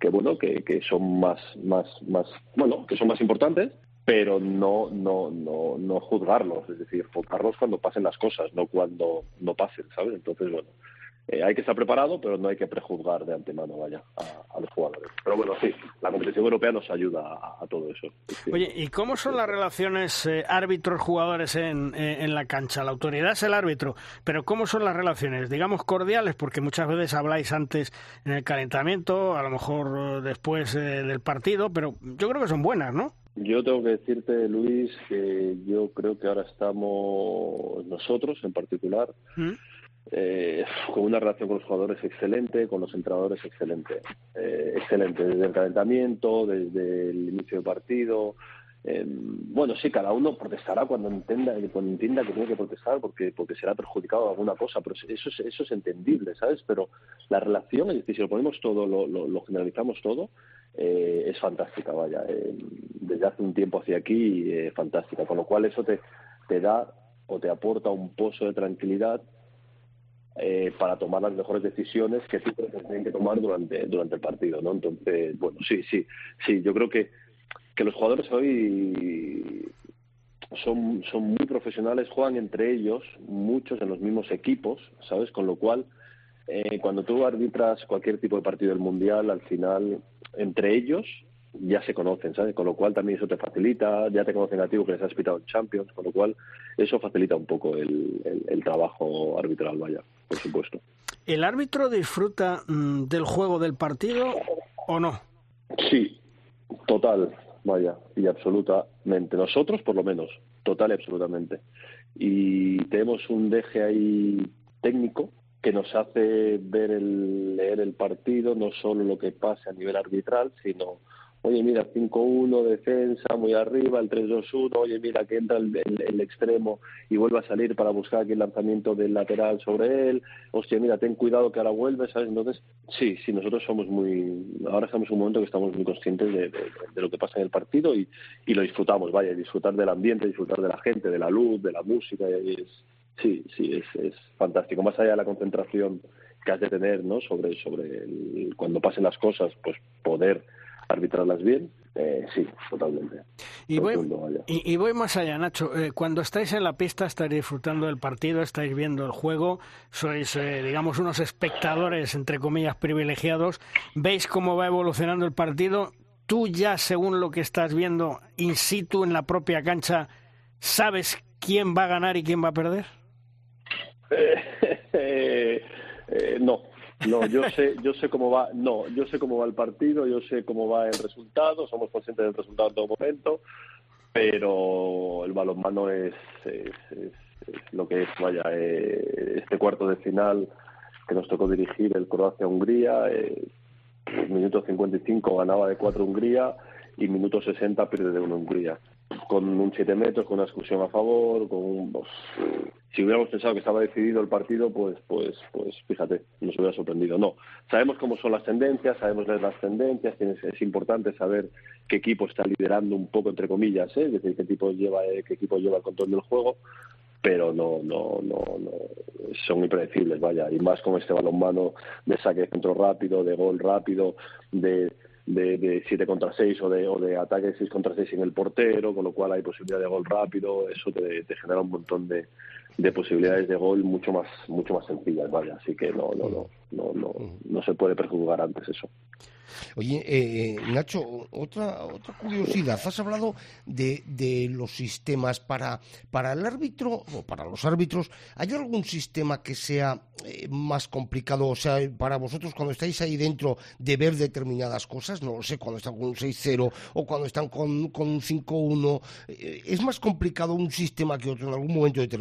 son que son más importantes, pero no juzgarlos, es decir, juzgarlos cuando pasen las cosas, no cuando no pasen, ¿sabes? Entonces, bueno, hay que estar preparado, pero no hay que prejuzgar de antemano, a los jugadores. Pero bueno, sí, la competición europea nos ayuda a todo eso. Sí. Oye, ¿y cómo son las relaciones árbitros-jugadores en la cancha? La autoridad es el árbitro, pero ¿cómo son las relaciones? Digamos cordiales, porque muchas veces habláis antes en el calentamiento, a lo mejor después del partido, pero yo creo que son buenas, ¿no? Yo tengo que decirte, Luis, que yo creo que ahora estamos nosotros, en particular, con una relación con los jugadores excelente, con los entrenadores excelente, desde el calentamiento, desde el inicio del partido. Bueno, sí, cada uno protestará cuando entienda que tiene que protestar porque será perjudicado de alguna cosa, pero eso es entendible, ¿sabes? Pero la relación, es decir, si lo ponemos todo, lo generalizamos todo, es fantástica, vaya. Desde hace un tiempo hacia aquí, fantástica, con lo cual eso te da o te aporta un pozo de tranquilidad para tomar las mejores decisiones que tú crees que tienen que tomar durante el partido, ¿no? Entonces, bueno, sí, yo creo que los jugadores hoy son muy profesionales, juegan entre ellos, muchos en los mismos equipos, ¿sabes? Con lo cual, cuando tú arbitras cualquier tipo de partido del Mundial, al final, entre ellos ya se conocen, ¿sabes? Con lo cual también eso te facilita, ya te conocen a ti que les has pitado en Champions, con lo cual eso facilita un poco el trabajo arbitral, vaya, por supuesto. ¿El árbitro disfruta del juego del partido o no? Sí, total, vaya, y absolutamente. Nosotros, por lo menos, total y absolutamente. Y tenemos un deje ahí técnico que nos hace leer el partido, no solo lo que pasa a nivel arbitral, sino, oye, mira, 5-1, defensa, muy arriba, el 3-2-1, oye, mira, que entra el extremo y vuelve a salir para buscar aquí el lanzamiento del lateral sobre él, hostia, mira, ten cuidado que ahora vuelve, ¿sabes? Entonces, sí, nosotros ahora estamos en un momento que estamos muy conscientes de lo que pasa en el partido y lo disfrutamos, vaya, disfrutar del ambiente, disfrutar de la gente, de la luz, de la música, y es fantástico, más allá de la concentración que has de tener, ¿no? Sobre cuando pasen las cosas, pues poder arbitrarlas bien, sí, totalmente. Y voy más allá, Nacho. Cuando estáis en la pista, estáis disfrutando del partido, estáis viendo el juego, sois, digamos, unos espectadores, entre comillas, privilegiados, veis cómo va evolucionando el partido. Tú ya, según lo que estás viendo in situ en la propia cancha, ¿sabes quién va a ganar y quién va a perder? No, yo sé cómo va. No, yo sé cómo va el partido, yo sé cómo va el resultado. Somos conscientes del resultado en todo momento, pero el balonmano es lo que es. Vaya, este cuarto de final que nos tocó dirigir, el Croacia-Hungría, minuto 55 ganaba de 4 Hungría y minuto 60 pierde de 1 Hungría. Con un 7 metros, con una exclusión a favor, si hubiéramos pensado que estaba decidido el partido, pues fíjate, nos hubiera sorprendido. No, sabemos cómo son las tendencias, sabemos leer las tendencias, es importante saber qué equipo está liderando un poco, entre comillas, es decir, qué equipo lleva el control del juego, pero no son impredecibles, vaya, y más con este balonmano de saque de centro rápido, de gol rápido, de 7 contra 6 o de ataque de 6 contra 6 en el portero, con lo cual hay posibilidad de gol rápido. Eso te genera un montón de posibilidades de gol mucho más sencillas, vaya, así que no se puede prejuzgar antes eso. Oye, Nacho, otra curiosidad. Has hablado de los sistemas para el árbitro o para los árbitros. ¿Hay algún sistema que sea más complicado? O sea, para vosotros cuando estáis ahí dentro de ver determinadas cosas, no lo sé, cuando están con un 6-0 o cuando están con un 5-1, ¿es más complicado un sistema que otro en algún momento determinado?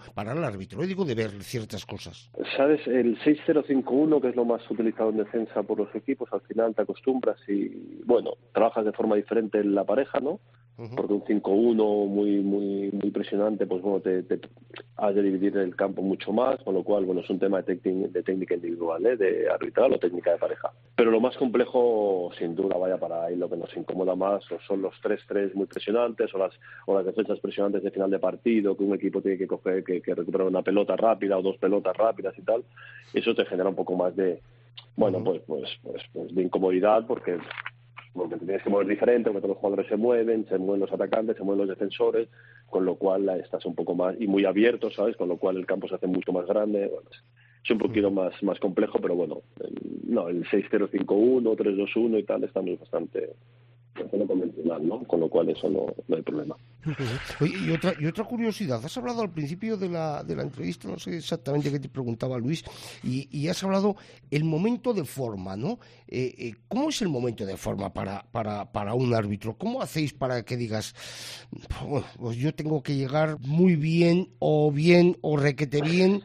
para el árbitro, digo, de ver ciertas cosas. ¿Sabes? El 6-0-5-1, que es lo más utilizado en defensa por los equipos, al final te acostumbras y, bueno, trabajas de forma diferente en la pareja, ¿no? Porque un 5-1 muy presionante, pues bueno, te has de dividir el campo mucho más, con lo cual, bueno, es un tema de técnica individual, de arbitral o técnica de pareja. Pero lo más complejo, sin duda, vaya, para ahí lo que nos incomoda más, o son los 3-3 muy presionantes, o las defensas presionantes de final de partido, que un equipo tiene que coger, que recuperar una pelota rápida o dos pelotas rápidas y tal. Eso te genera un poco más de, bueno, pues de incomodidad, porque te tienes que mover diferente, porque todos los jugadores se mueven los atacantes, se mueven los defensores, con lo cual estás un poco más, y muy abierto, ¿sabes? Con lo cual el campo se hace mucho más grande. Bueno, es un poquito más complejo, pero bueno, el 6-0-5-1, 3-2-1 y tal, estamos bastante convencional, ¿no? Con lo cual eso no hay problema. Oye, y otra curiosidad, has hablado al principio de la entrevista, no sé exactamente qué te preguntaba Luis, y has hablado el momento de forma, ¿no? ¿Cómo es el momento de forma para un árbitro? ¿Cómo hacéis para que digas, pues yo tengo que llegar muy bien o requete bien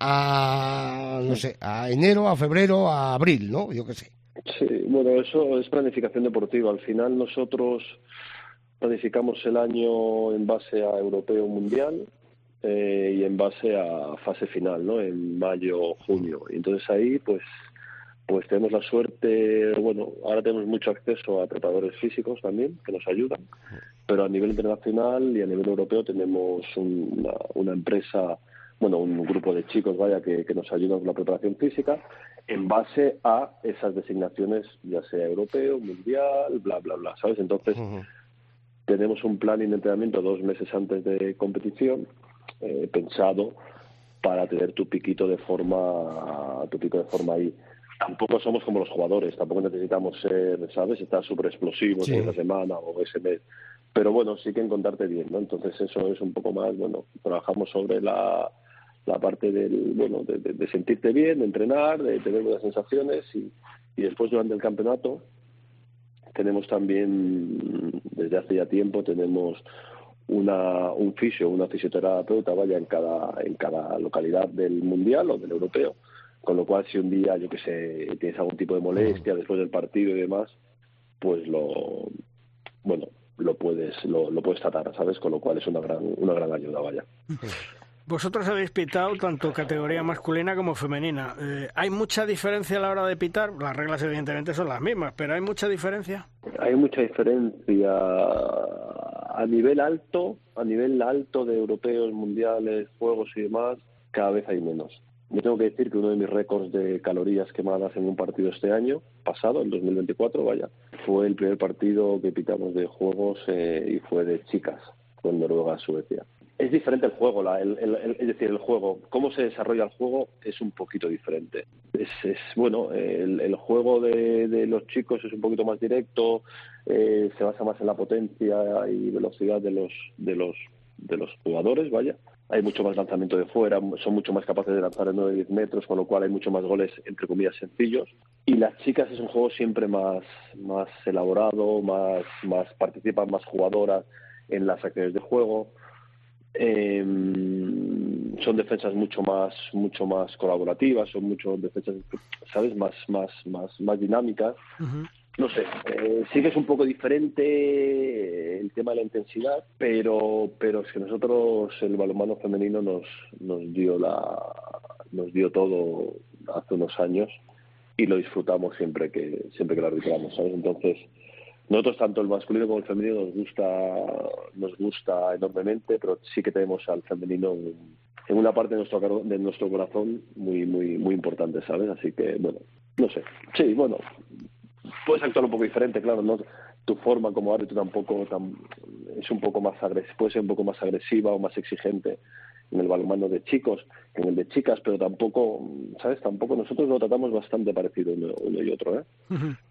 a, no sé, a enero, a febrero, a abril, ¿no? Yo qué sé. Sí, bueno, eso es planificación deportiva. Al final nosotros planificamos el año en base a europeo mundial y en base a fase final, ¿no? En mayo, junio. Y entonces ahí, pues tenemos la suerte, bueno, ahora tenemos mucho acceso a preparadores físicos también, que nos ayudan, pero a nivel internacional y a nivel europeo tenemos una empresa, bueno, un grupo de chicos, vaya, que nos ayudan con la preparación física en base a esas designaciones, ya sea europeo, mundial, bla, bla, bla, ¿sabes? Entonces, tenemos un plan de entrenamiento 2 meses antes de competición, pensado para tener tu piquito de forma ahí. Tampoco somos como los jugadores, tampoco necesitamos ser, ¿sabes?, estar súper explosivos en esa semana o ese mes. Pero bueno, sí que encontrarte bien, ¿no? Entonces eso es un poco más, bueno, trabajamos sobre la parte de sentirte bien, de entrenar, de tener buenas sensaciones y después durante el campeonato tenemos también, desde hace ya tiempo, tenemos una fisioterapeuta, vaya, en cada localidad del mundial o del europeo, con lo cual si un día, yo que sé, tienes algún tipo de molestia después del partido y demás, pues lo puedes tratar, ¿sabes? Con lo cual es una gran ayuda, vaya. Vosotros habéis pitado tanto categoría masculina como femenina. ¿Hay mucha diferencia a la hora de pitar? Las reglas evidentemente son las mismas, pero ¿hay mucha diferencia? Hay mucha diferencia a nivel alto de europeos, mundiales, juegos y demás, cada vez hay menos. Yo tengo que decir que uno de mis récords de calorías quemadas en un partido este año pasado, el 2024, vaya, fue el primer partido que pitamos de juegos y fue de chicas, fue en Noruega, Suecia. Es diferente el juego, es decir, el juego, cómo se desarrolla el juego es un poquito diferente. Bueno, el juego de los chicos es un poquito más directo, se basa más en la potencia y velocidad de los jugadores, vaya. Hay mucho más lanzamiento de fuera, son mucho más capaces de lanzar en 9-10 metros, con lo cual hay mucho más goles, entre comillas, sencillos. Y las chicas es un juego siempre más elaborado, más participan más jugadoras en las acciones de juego. Son defensas mucho más colaborativas, son mucho defensas, ¿sabes?, más dinámicas. No sé, sí que es un poco diferente el tema de la intensidad, pero es que nosotros el balonmano femenino nos dio todo hace unos años y lo disfrutamos siempre que lo arbitramos, ¿sabes? Entonces, nosotros tanto el masculino como el femenino nos gusta enormemente, pero sí que tenemos al femenino en una parte de nuestro corazón muy muy importante, ¿sabes? Así que, bueno, no sé. Sí, bueno, puedes actuar un poco diferente, claro, ¿no? Tu forma como árbitro es un poco más puede ser un poco más agresiva o más exigente en el balonmano de chicos que en el de chicas, pero tampoco, ¿sabes? Tampoco nosotros lo tratamos bastante parecido uno y otro, ¿eh?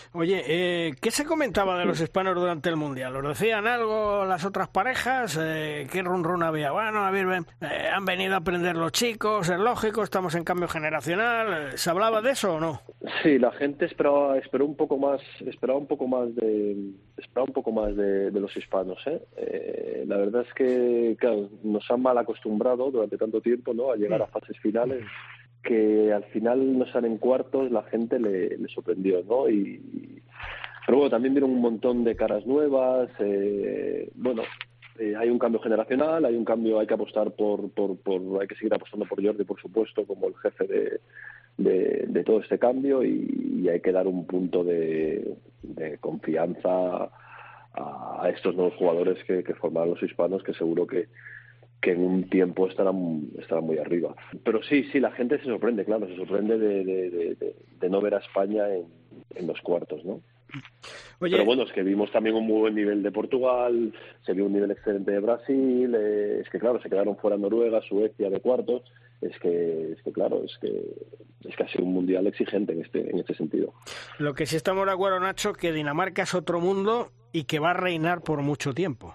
Oye, ¿qué se comentaba de los hispanos durante el Mundial? ¿Os decían algo las otras parejas? ¿Qué run había? Bueno, a ver, han venido a aprender los chicos, es lógico, estamos en cambio generacional. ¿Se hablaba de eso o no? Sí, la gente esperaba un poco más de los hispanos, ¿eh? La verdad es que, claro, nos han mal acostumbrado durante tanto tiempo, ¿no?, a llegar a fases finales, que al final no salen en cuartos, la gente le sorprendió, ¿no? Pero bueno, también vieron un montón de caras nuevas. Hay un cambio generacional, hay que apostar hay que seguir apostando por Jordi, por supuesto, como el jefe de todo este cambio, y hay que dar un punto de confianza a estos nuevos jugadores que formarán los hispanos, que seguro que en un tiempo estarán muy arriba. Pero sí, la gente se sorprende, claro, se sorprende de no ver a España en los cuartos, ¿no? Oye. Pero bueno, es que vimos también un muy buen nivel de Portugal, se vio un nivel excelente de Brasil, es que claro, se quedaron fuera Noruega, Suecia de cuartos, es que ha sido un mundial exigente en este sentido. Lo que sí estamos de acuerdo, Nacho, que Dinamarca es otro mundo y que va a reinar por mucho tiempo.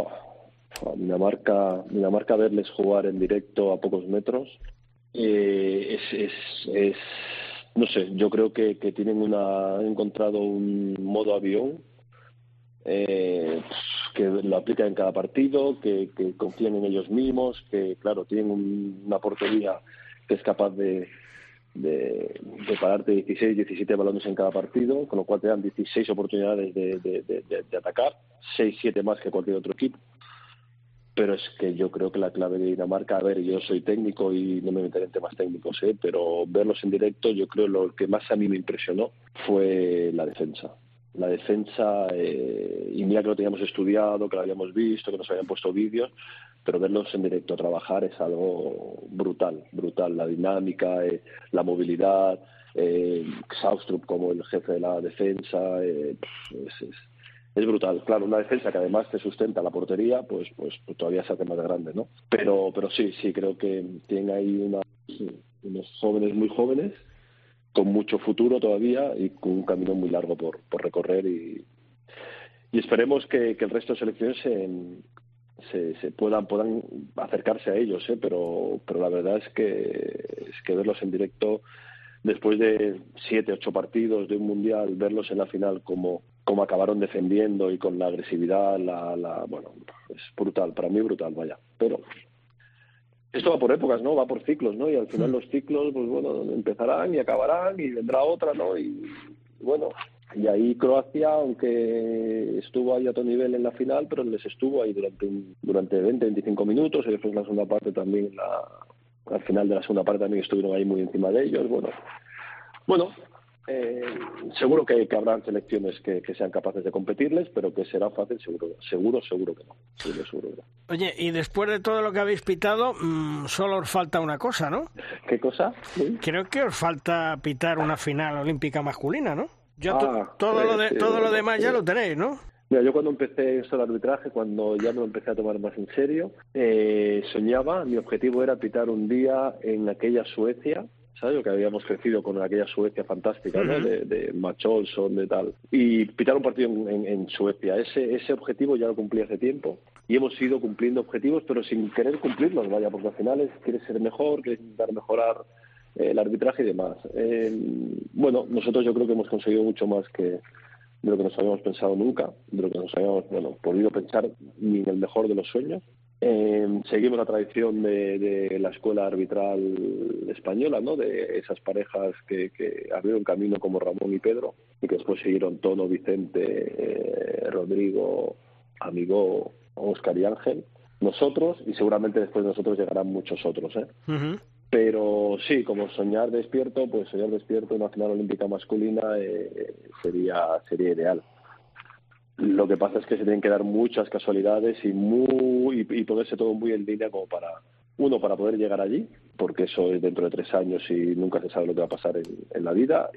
Dinamarca verles jugar en directo a pocos metros no sé, yo creo que han encontrado un modo avión que lo aplican en cada partido, que confían en ellos mismos, que claro, tienen una portería que es capaz de pararte 16, 17 balones en cada partido, con lo cual te dan 16 oportunidades de atacar, 6, 7 más que cualquier otro equipo. Pero es que yo creo que la clave de Dinamarca, a ver, yo soy técnico y no me meteré en temas técnicos, pero verlos en directo, yo creo lo que más a mí me impresionó fue la defensa. La defensa, y mira que lo teníamos estudiado, que lo habíamos visto, que nos habían puesto vídeos, pero verlos en directo a trabajar es algo brutal. La dinámica, la movilidad, Saustrup como el jefe de la defensa, es brutal. Claro, una defensa que además te sustenta la portería, pues todavía se hace más grande, ¿no? Pero sí, creo que tienen ahí unos jóvenes muy jóvenes, con mucho futuro todavía y con un camino muy largo por recorrer, y esperemos que el resto de selecciones se puedan acercarse a ellos, pero la verdad es que verlos en directo después de 7, 8 partidos de un mundial, verlos en la final como acabaron defendiendo y con la agresividad, bueno, es brutal, para mí brutal, vaya. Pero esto va por épocas, ¿no? Va por ciclos, ¿no? Y al final los ciclos, pues bueno, empezarán y acabarán y vendrá otra, ¿no? Y bueno, y ahí Croacia, aunque estuvo ahí a otro nivel en la final, pero les estuvo ahí durante 20, 25 minutos, y después en la segunda parte también, al final de la segunda parte también estuvieron ahí muy encima de ellos. Bueno, seguro que habrán selecciones que sean capaces de competirles, pero que será fácil, seguro que no. Seguro que no. Oye, y después de todo lo que habéis pitado, solo os falta una cosa, ¿no? ¿Qué cosa? ¿Sí? Creo que os falta pitar una final olímpica masculina, ¿no? Todo lo demás ya lo tenéis, ¿no? Mira, yo cuando empecé esto del arbitraje, cuando ya me lo empecé a tomar más en serio, soñaba, mi objetivo era pitar un día en aquella Suecia, ¿sabes? Que habíamos crecido con aquella Suecia fantástica, ¿no? De Mats Olsson, de tal. Y pitar un partido en Suecia. Ese objetivo ya lo cumplí hace tiempo. Y hemos ido cumpliendo objetivos, pero sin querer cumplirlos, vaya, porque al final quieres ser mejor, quieres intentar mejorar el arbitraje y demás. Bueno, nosotros yo creo que hemos conseguido mucho más de lo que nos habíamos pensado nunca, de lo que nos habíamos podido pensar ni en el mejor de los sueños. Seguimos la tradición de la escuela arbitral española, ¿no? De esas parejas que abrieron camino como Ramón y Pedro, y que después siguieron Tono, Vicente, Rodrigo, Amigó, Óscar y Ángel. Nosotros, y seguramente después de nosotros llegarán muchos otros, Uh-huh. Pero sí, como soñar despierto en una final olímpica masculina sería ideal. Lo que pasa es que se tienen que dar muchas casualidades y ponerse todo muy en línea como para poder llegar allí, porque eso es dentro de 3 años y nunca se sabe lo que va a pasar en la vida,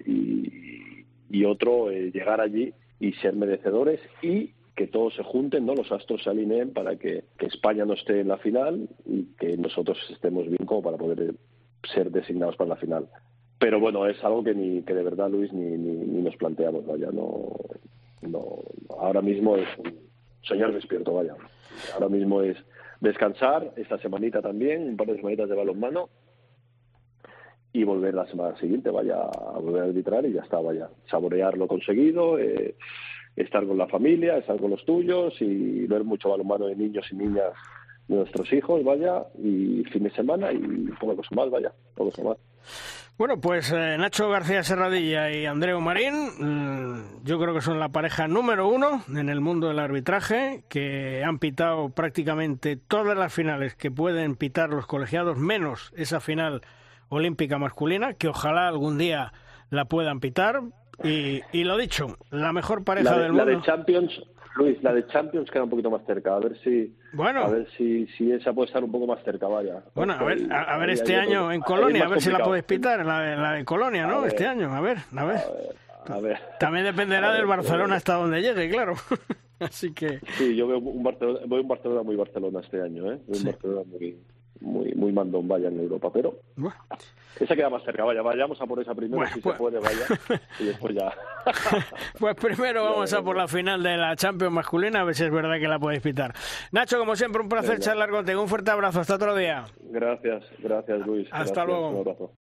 y otro, llegar allí y ser merecedores y que todos se junten, ¿no? Los astros se alineen para que España no esté en la final y que nosotros estemos bien como para poder ser designados para la final. Pero bueno, es algo que de verdad, Luis, ni nos planteamos, vaya, no, ahora mismo es un soñar despierto, vaya. Ahora mismo es descansar, esta semanita también, un par de semanitas de balonmano, y volver la semana siguiente, vaya, a volver a arbitrar y ya está, vaya, saborear lo conseguido, estar con la familia, estar con los tuyos y ver mucho balonmano de niños y niñas de nuestros hijos, vaya, y fin de semana y poca cosa más, vaya, poca cosa más. Bueno, pues Nacho García Serradilla y Andreu Marín, yo creo que son la pareja número 1 en el mundo del arbitraje, que han pitado prácticamente todas las finales que pueden pitar los colegiados, menos esa final olímpica masculina, que ojalá algún día la puedan pitar. Y lo dicho, la mejor pareja del mundo. La de Champions, Luis, la de Champions queda un poquito más cerca, a ver si esa puede estar un poco más cerca, vaya. Bueno, a ver este año en Colonia, a ver si la podéis pitar, la de Colonia, ¿no? Este año, a ver. También dependerá del Barcelona hasta donde llegue, claro. Así que... Sí, yo veo un Barcelona muy Barcelona este año, ¿eh? Un Barcelona muy mandón, vaya, en Europa, pero esa queda más cerca, vayamos a por esa primero, se puede, vaya, y después ya. Pues primero vamos a por la final de la Champions masculina, a ver si es verdad que la podéis pitar. Nacho, como siempre, un placer charlar contigo, un fuerte abrazo, hasta otro día. Gracias Luis. Hasta luego. Un abrazo.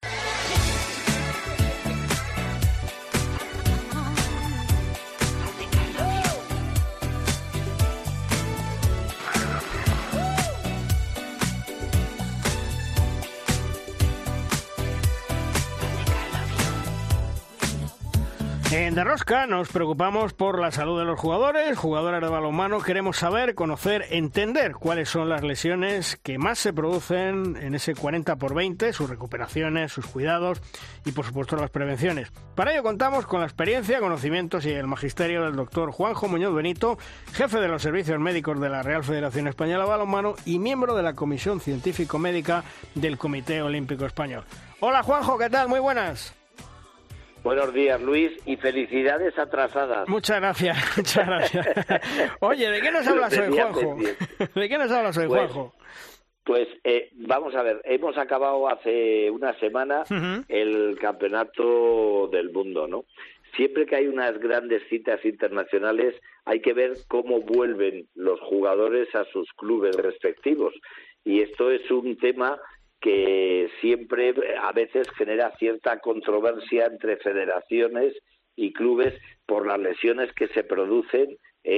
En De Rosca nos preocupamos por la salud de los jugadores de balonmano. Queremos saber, conocer, entender cuáles son las lesiones que más se producen en ese 40x20, sus recuperaciones, sus cuidados y, por supuesto, las prevenciones. Para ello contamos con la experiencia, conocimientos y el magisterio del doctor Juanjo Muñoz Benito, jefe de los servicios médicos de la Real Federación Española de Balonmano y miembro de la Comisión Científico-Médica del Comité Olímpico Español. Hola, Juanjo, ¿qué tal? Muy buenas. Buenos días, Luis, y felicidades atrasadas. Muchas gracias. Oye, ¿de qué nos hablas hoy, Juanjo? ¿De qué nos hablas hoy, Juanjo? Pues vamos a ver, hemos acabado hace una semana el Campeonato del Mundo, ¿no? Siempre que hay unas grandes citas internacionales hay que ver cómo vuelven los jugadores a sus clubes respectivos. Y esto es un tema que siempre a veces genera cierta controversia entre federaciones y clubes por las lesiones que se producen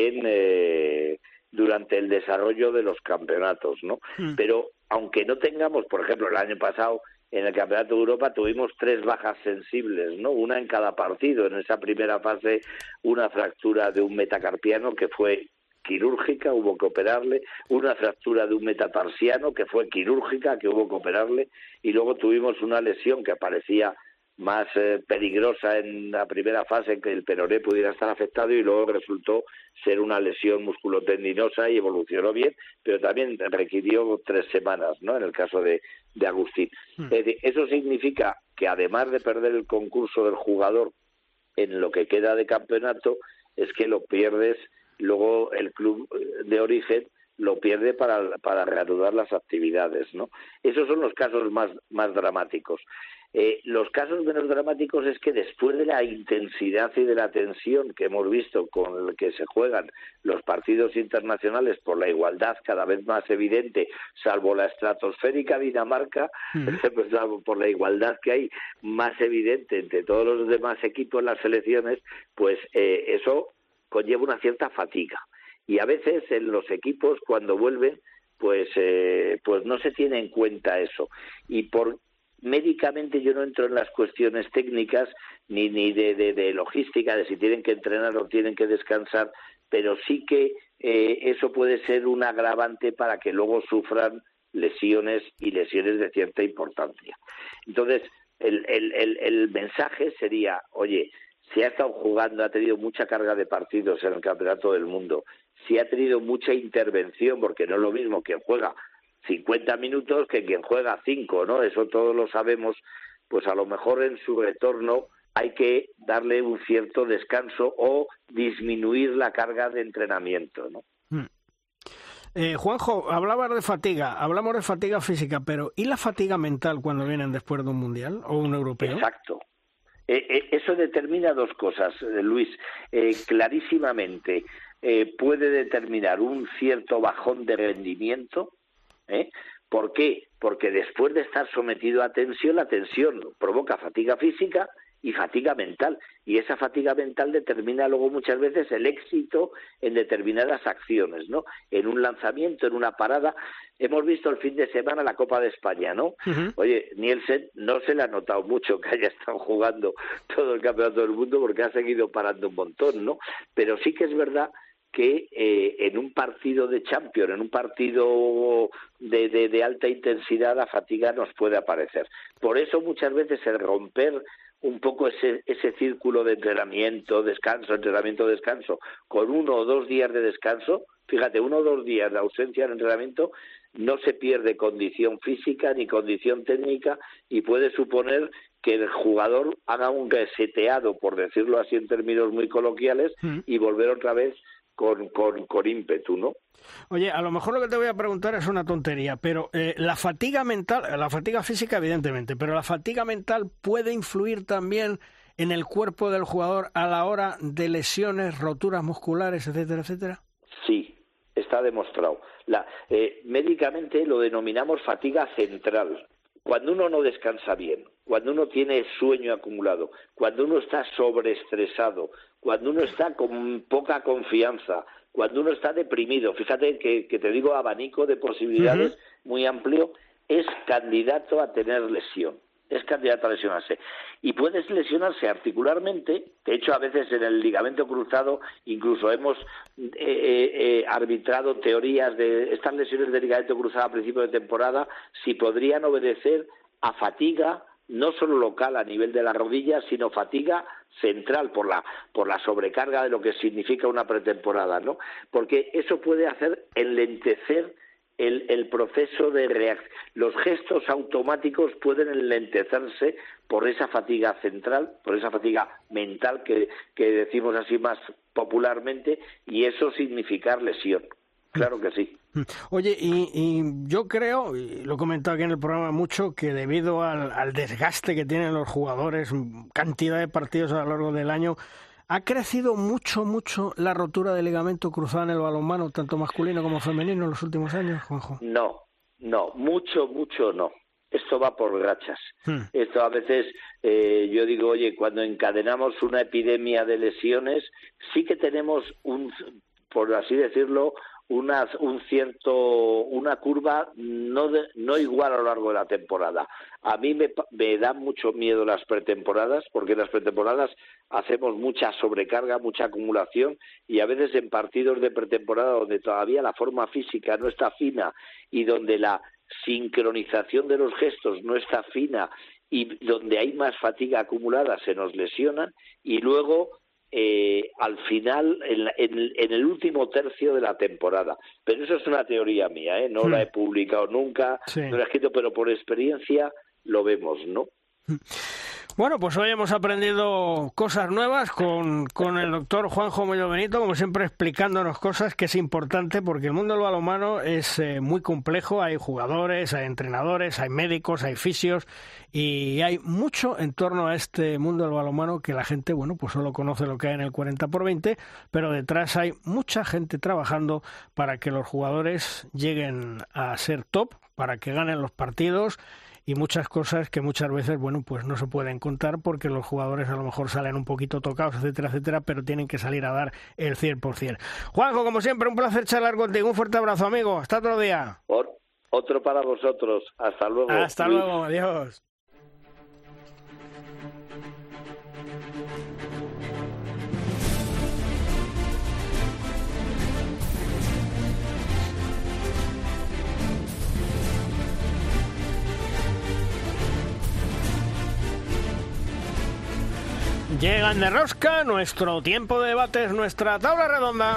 durante el desarrollo de los campeonatos, ¿no? Pero aunque no tengamos, por ejemplo, el año pasado en el Campeonato de Europa tuvimos 3 bajas sensibles, ¿no? Una en cada partido. En esa primera fase, una fractura de un metacarpiano que fue quirúrgica, hubo que operarle, una fractura de un metatarsiano que fue quirúrgica, que hubo que operarle, y luego tuvimos una lesión que parecía más peligrosa en la primera fase, que el peroné pudiera estar afectado, y luego resultó ser una lesión musculotendinosa y evolucionó bien, pero también requirió 3 semanas, ¿no? En el caso de Agustín. Eso significa que además de perder el concurso del jugador en lo que queda de campeonato, es que lo pierdes. Luego el club de origen lo pierde para reanudar las actividades, ¿no? Esos son los casos más dramáticos. Los casos menos dramáticos es que después de la intensidad y de la tensión que hemos visto con el que se juegan los partidos internacionales por la igualdad cada vez más evidente, salvo la estratosférica Dinamarca, por la igualdad que hay más evidente entre todos los demás equipos en las selecciones, pues eso conlleva una cierta fatiga, y a veces en los equipos cuando vuelven pues no se tiene en cuenta eso, y médicamente yo no entro en las cuestiones técnicas ni de logística de si tienen que entrenar o tienen que descansar, pero sí que eso puede ser un agravante para que luego sufran lesiones de cierta importancia. Entonces el mensaje sería, oye, si ha estado jugando, ha tenido mucha carga de partidos en el Campeonato del Mundo, si ha tenido mucha intervención, porque no es lo mismo quien juega 50 minutos que quien juega 5, ¿no? Eso todos lo sabemos, pues a lo mejor en su retorno hay que darle un cierto descanso o disminuir la carga de entrenamiento, ¿no? Juanjo, hablamos de fatiga física, pero ¿y la fatiga mental cuando vienen después de un mundial o un europeo? Exacto. Eso determina dos cosas, Luis. Clarísimamente puede determinar un cierto bajón de rendimiento. ¿Por qué? Porque después de estar sometido a tensión, la tensión provoca fatiga física y fatiga mental, y esa fatiga mental determina luego muchas veces el éxito en determinadas acciones, ¿no? En un lanzamiento, en una parada. Hemos visto el fin de semana la Copa de España, ¿no? Uh-huh. Oye, Nielsen no se le ha notado mucho que haya estado jugando todo el campeonato del mundo porque ha seguido parando un montón, ¿no? Pero sí que es verdad que en un partido de Champions, en un partido de alta intensidad, la fatiga nos puede aparecer. Por eso muchas veces el romper un poco ese círculo de entrenamiento, descanso, con 1 o 2 días de descanso, fíjate, 1 o 2 días de ausencia de entrenamiento, no se pierde condición física ni condición técnica y puede suponer que el jugador haga un reseteado, por decirlo así en términos muy coloquiales, y volver otra vez con ímpetu, ¿no? Oye, a lo mejor lo que te voy a preguntar es una tontería, pero la fatiga mental, la fatiga física evidentemente, pero la fatiga mental puede influir también en el cuerpo del jugador a la hora de lesiones, roturas musculares, etcétera, etcétera. Sí, está demostrado. Médicamente lo denominamos fatiga central. Cuando uno no descansa bien, cuando uno tiene sueño acumulado, cuando uno está sobreestresado, cuando uno está con poca confianza, cuando uno está deprimido, fíjate que te digo abanico de posibilidades muy amplio, es candidato a tener lesión, es candidato a lesionarse. Y puedes lesionarse articularmente, de hecho a veces en el ligamento cruzado incluso hemos arbitrado teorías de estas lesiones de ligamento cruzado a principio de temporada, si podrían obedecer a fatiga, no solo local a nivel de la rodilla, sino fatiga central por la sobrecarga de lo que significa una pretemporada, ¿no? Porque eso puede hacer enlentecer el proceso de reacción. Los gestos automáticos pueden enlentecerse por esa fatiga central, por esa fatiga mental que decimos así más popularmente, y eso significar lesión. Claro que sí. Oye, y yo creo, y lo he comentado aquí en el programa mucho, que debido al desgaste que tienen los jugadores, cantidad de partidos a lo largo del año, ha crecido mucho la rotura de ligamento cruzado en el balonmano, tanto masculino como femenino, en los últimos años, Juanjo. No, mucho no. Esto va por rachas. Esto a veces, yo digo, oye, cuando encadenamos una epidemia de lesiones, sí que tenemos por así decirlo, una curva no igual a lo largo de la temporada. A mí me da mucho miedo las pretemporadas, porque en las pretemporadas hacemos mucha sobrecarga, mucha acumulación, y a veces en partidos de pretemporada donde todavía la forma física no está fina y donde la sincronización de los gestos no está fina y donde hay más fatiga acumulada, se nos lesionan, y luego al final, en el último tercio de la temporada. Pero eso es una teoría mía, no la he publicado nunca, no la he escrito, pero por experiencia lo vemos, ¿no? Bueno, pues hoy hemos aprendido cosas nuevas con el doctor Juanjo Mollo Benito, como siempre explicándonos cosas que es importante, porque el mundo del balonmano es muy complejo, hay jugadores, hay entrenadores, hay médicos, hay fisios, y hay mucho en torno a este mundo del balonmano que la gente, bueno, pues solo conoce lo que hay en el 40x20, pero detrás hay mucha gente trabajando para que los jugadores lleguen a ser top, para que ganen los partidos, y muchas cosas que muchas veces, bueno, pues no se pueden contar porque los jugadores a lo mejor salen un poquito tocados, etcétera, etcétera, pero tienen que salir a dar el 100%. Juanjo, como siempre, un placer charlar contigo. Un fuerte abrazo, amigo. Hasta otro día. Otro para vosotros. Hasta luego. Hasta luego. Adiós. Llegan de rosca, nuestro tiempo de debate es nuestra tabla redonda.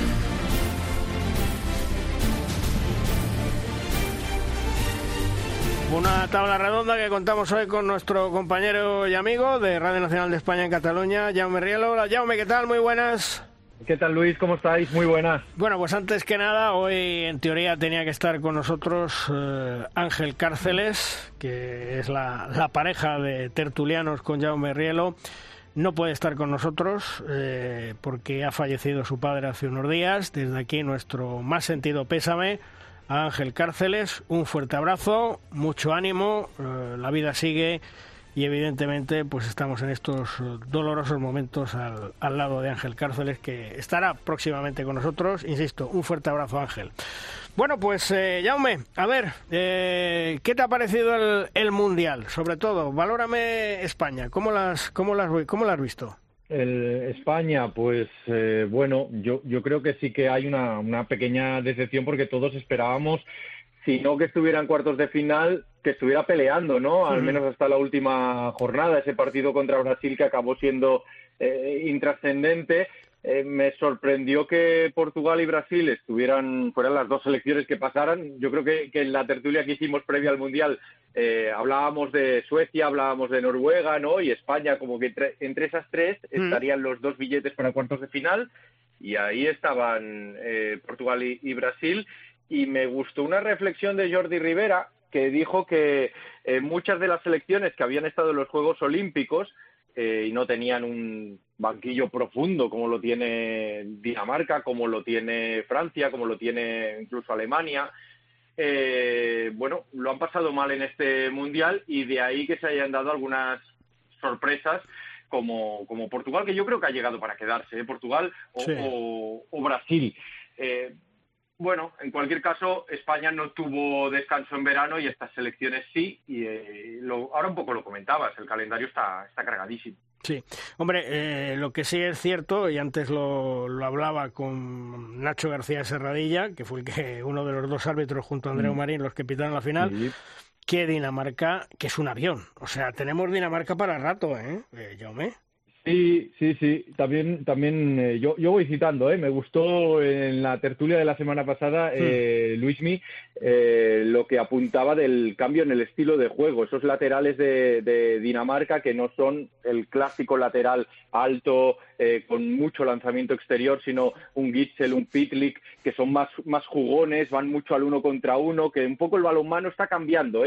Una tabla redonda que contamos hoy con nuestro compañero y amigo de Radio Nacional de España en Cataluña, Jaume Rielo. Hola Jaume, ¿qué tal? Muy buenas. ¿Qué tal, Luis? ¿Cómo estáis? Muy buenas. Bueno, pues antes que nada, hoy en teoría tenía que estar con nosotros Ángel Cárceles, que es la pareja de tertulianos con Jaume Rielo. No puede estar con nosotros porque ha fallecido su padre hace unos días. Desde aquí nuestro más sentido pésame a Ángel Cárceles. Un fuerte abrazo, mucho ánimo, la vida sigue. Y evidentemente pues estamos en estos dolorosos momentos al lado de Ángel Cárceles, que estará próximamente con nosotros. Insisto, un fuerte abrazo, Ángel. Bueno, pues Jaume, a ver, ¿qué te ha parecido el Mundial? Sobre todo, valórame España, ¿cómo la has visto? España, pues bueno, yo creo que sí que hay una pequeña decepción, porque todos esperábamos, si no que estuviera en cuartos de final, que estuviera peleando, ¿no? Al menos hasta la última jornada, ese partido contra Brasil que acabó siendo intrascendente. Me sorprendió que Portugal y Brasil fueran las dos selecciones que pasaran. Yo creo que en la tertulia que hicimos previa al Mundial hablábamos de Suecia, hablábamos de Noruega, ¿no? Y España, como que entre esas tres estarían los dos billetes para cuartos de final, y ahí estaban Portugal y Brasil. Y me gustó una reflexión de Jordi Rivera, que dijo que muchas de las selecciones que habían estado en los Juegos Olímpicos y no tenían un banquillo profundo como lo tiene Dinamarca, como lo tiene Francia, como lo tiene incluso Alemania, bueno, lo han pasado mal en este Mundial, y de ahí que se hayan dado algunas sorpresas como Portugal, que yo creo que ha llegado para quedarse, Portugal o Brasil. Bueno, en cualquier caso, España no tuvo descanso en verano y estas selecciones sí, y ahora un poco lo comentabas, el calendario está cargadísimo. Sí, hombre, lo que sí es cierto, y antes lo hablaba con Nacho García Serradilla, que fue uno de los dos árbitros junto a Andreu Marín los que pitaron la final, que Dinamarca, que es un avión. O sea, tenemos Dinamarca para rato, Jaume. Sí. También yo voy citando, me gustó en la tertulia de la semana pasada, Luismi, lo que apuntaba del cambio en el estilo de juego. Esos laterales de Dinamarca, que no son el clásico lateral alto, con mucho lanzamiento exterior, sino un Gitzel, un Pitlick, que son más jugones, van mucho al uno contra uno, que un poco el balonmano está cambiando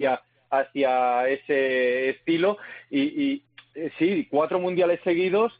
hacia ese estilo, y sí, 4 mundiales seguidos,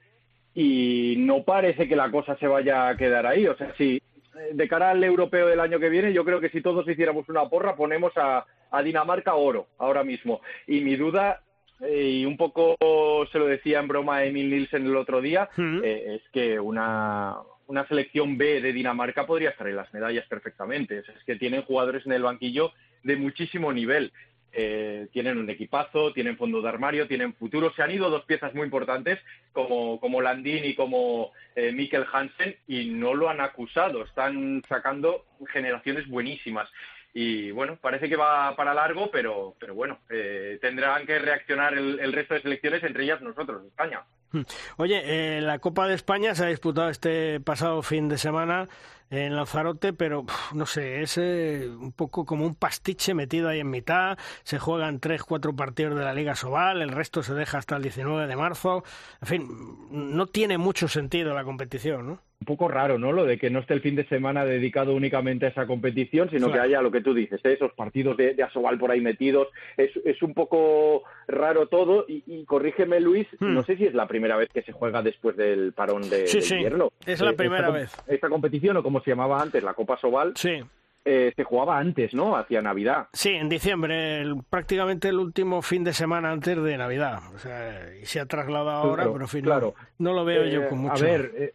y no parece que la cosa se vaya a quedar ahí. O sea, sí, de cara al europeo del año que viene, yo creo que si todos hiciéramos una porra, ponemos a Dinamarca oro ahora mismo. Y mi duda, y un poco se lo decía en broma a Emil Nielsen el otro día, es que una selección B de Dinamarca podría estar en las medallas perfectamente. O sea, es que tienen jugadores en el banquillo de muchísimo nivel. Tienen un equipazo, tienen fondo de armario, tienen futuro. Se han ido 2 piezas muy importantes como Landin y como Mikkel Hansen, y no lo han acusado. Están sacando generaciones buenísimas. Y bueno, parece que va para largo, pero bueno, tendrán que reaccionar el resto de selecciones, entre ellas nosotros, España. Oye, la Copa de España se ha disputado este pasado fin de semana en Lanzarote, pero no sé, es un poco como un pastiche metido ahí en mitad. Se juegan 3-4 partidos de la Liga Sobal, el resto se deja hasta el 19 de marzo. En fin, no tiene mucho sentido la competición, ¿no? Un poco raro, ¿no? Lo de que no esté el fin de semana dedicado únicamente a esa competición, sino que haya lo que tú dices, esos partidos de Asobal por ahí metidos. Es un poco raro todo, y corrígeme, Luis, no sé si es la primera vez que se juega después del parón de invierno. Es la primera vez. Esta competición, o como se llamaba antes, la Copa Asobal, se jugaba antes, ¿no? Hacia Navidad. Sí, en diciembre, prácticamente el último fin de semana antes de Navidad. O sea, y se ha trasladado ahora, pero en fin, no lo veo yo con mucho. A ver,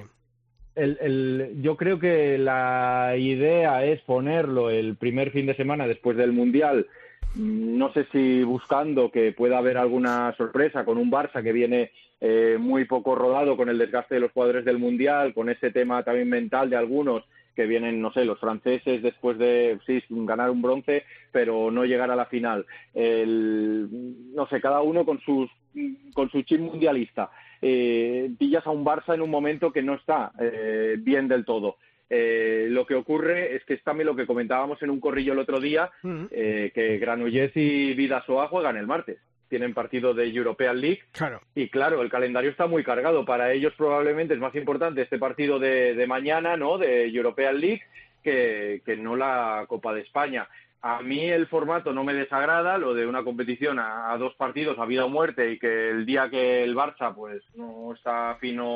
yo creo que la idea es ponerlo el primer fin de semana después del Mundial. No sé si buscando que pueda haber alguna sorpresa con un Barça que viene muy poco rodado con el desgaste de los jugadores del Mundial, con ese tema también mental de algunos que vienen, no sé, los franceses después de ganar un bronce, pero no llegar a la final. No sé, cada uno con su chip mundialista. Pillas a un Barça en un momento que no está bien del todo. Lo que ocurre es que es también lo que comentábamos en un corrillo el otro día, que Granollers y Bidasoa juegan el martes. tienen partido de European League. Claro. Y claro, el calendario está muy cargado. Para ellos probablemente es más importante este partido de mañana, ¿no?, de European League, que no la Copa de España. A mí el formato no me desagrada, lo de una competición a 2 partidos, a vida o muerte, y que el día que el Barça pues no está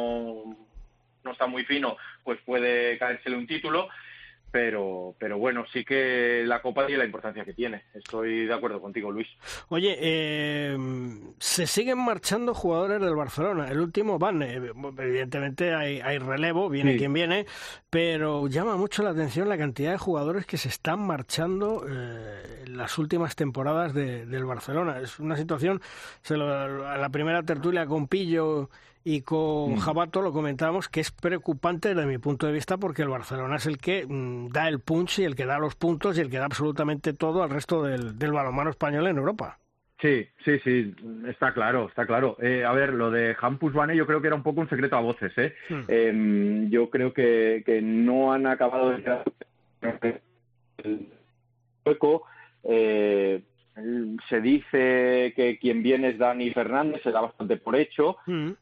muy fino, pues puede caérsele un título. Pero bueno, sí que la Copa tiene la importancia que tiene. Estoy de acuerdo contigo, Luis. Oye, se siguen marchando jugadores del Barcelona. El último van, evidentemente hay relevo, viene quien viene, pero llama mucho la atención la cantidad de jugadores que se están marchando en las últimas temporadas del Barcelona. Es una situación, a la primera tertulia con Pillo y con Jabato lo comentábamos, que es preocupante desde mi punto de vista, porque el Barcelona es el que da el punch y el que da los puntos y el que da absolutamente todo al resto del balonmano español en Europa. Sí, está claro. A ver, lo de Hampus Vane yo creo que era un poco un secreto a voces, ¿eh? Yo creo que no han acabado de quedar el hueco. Se dice que quien viene es Dani Fernández, se da bastante por hecho,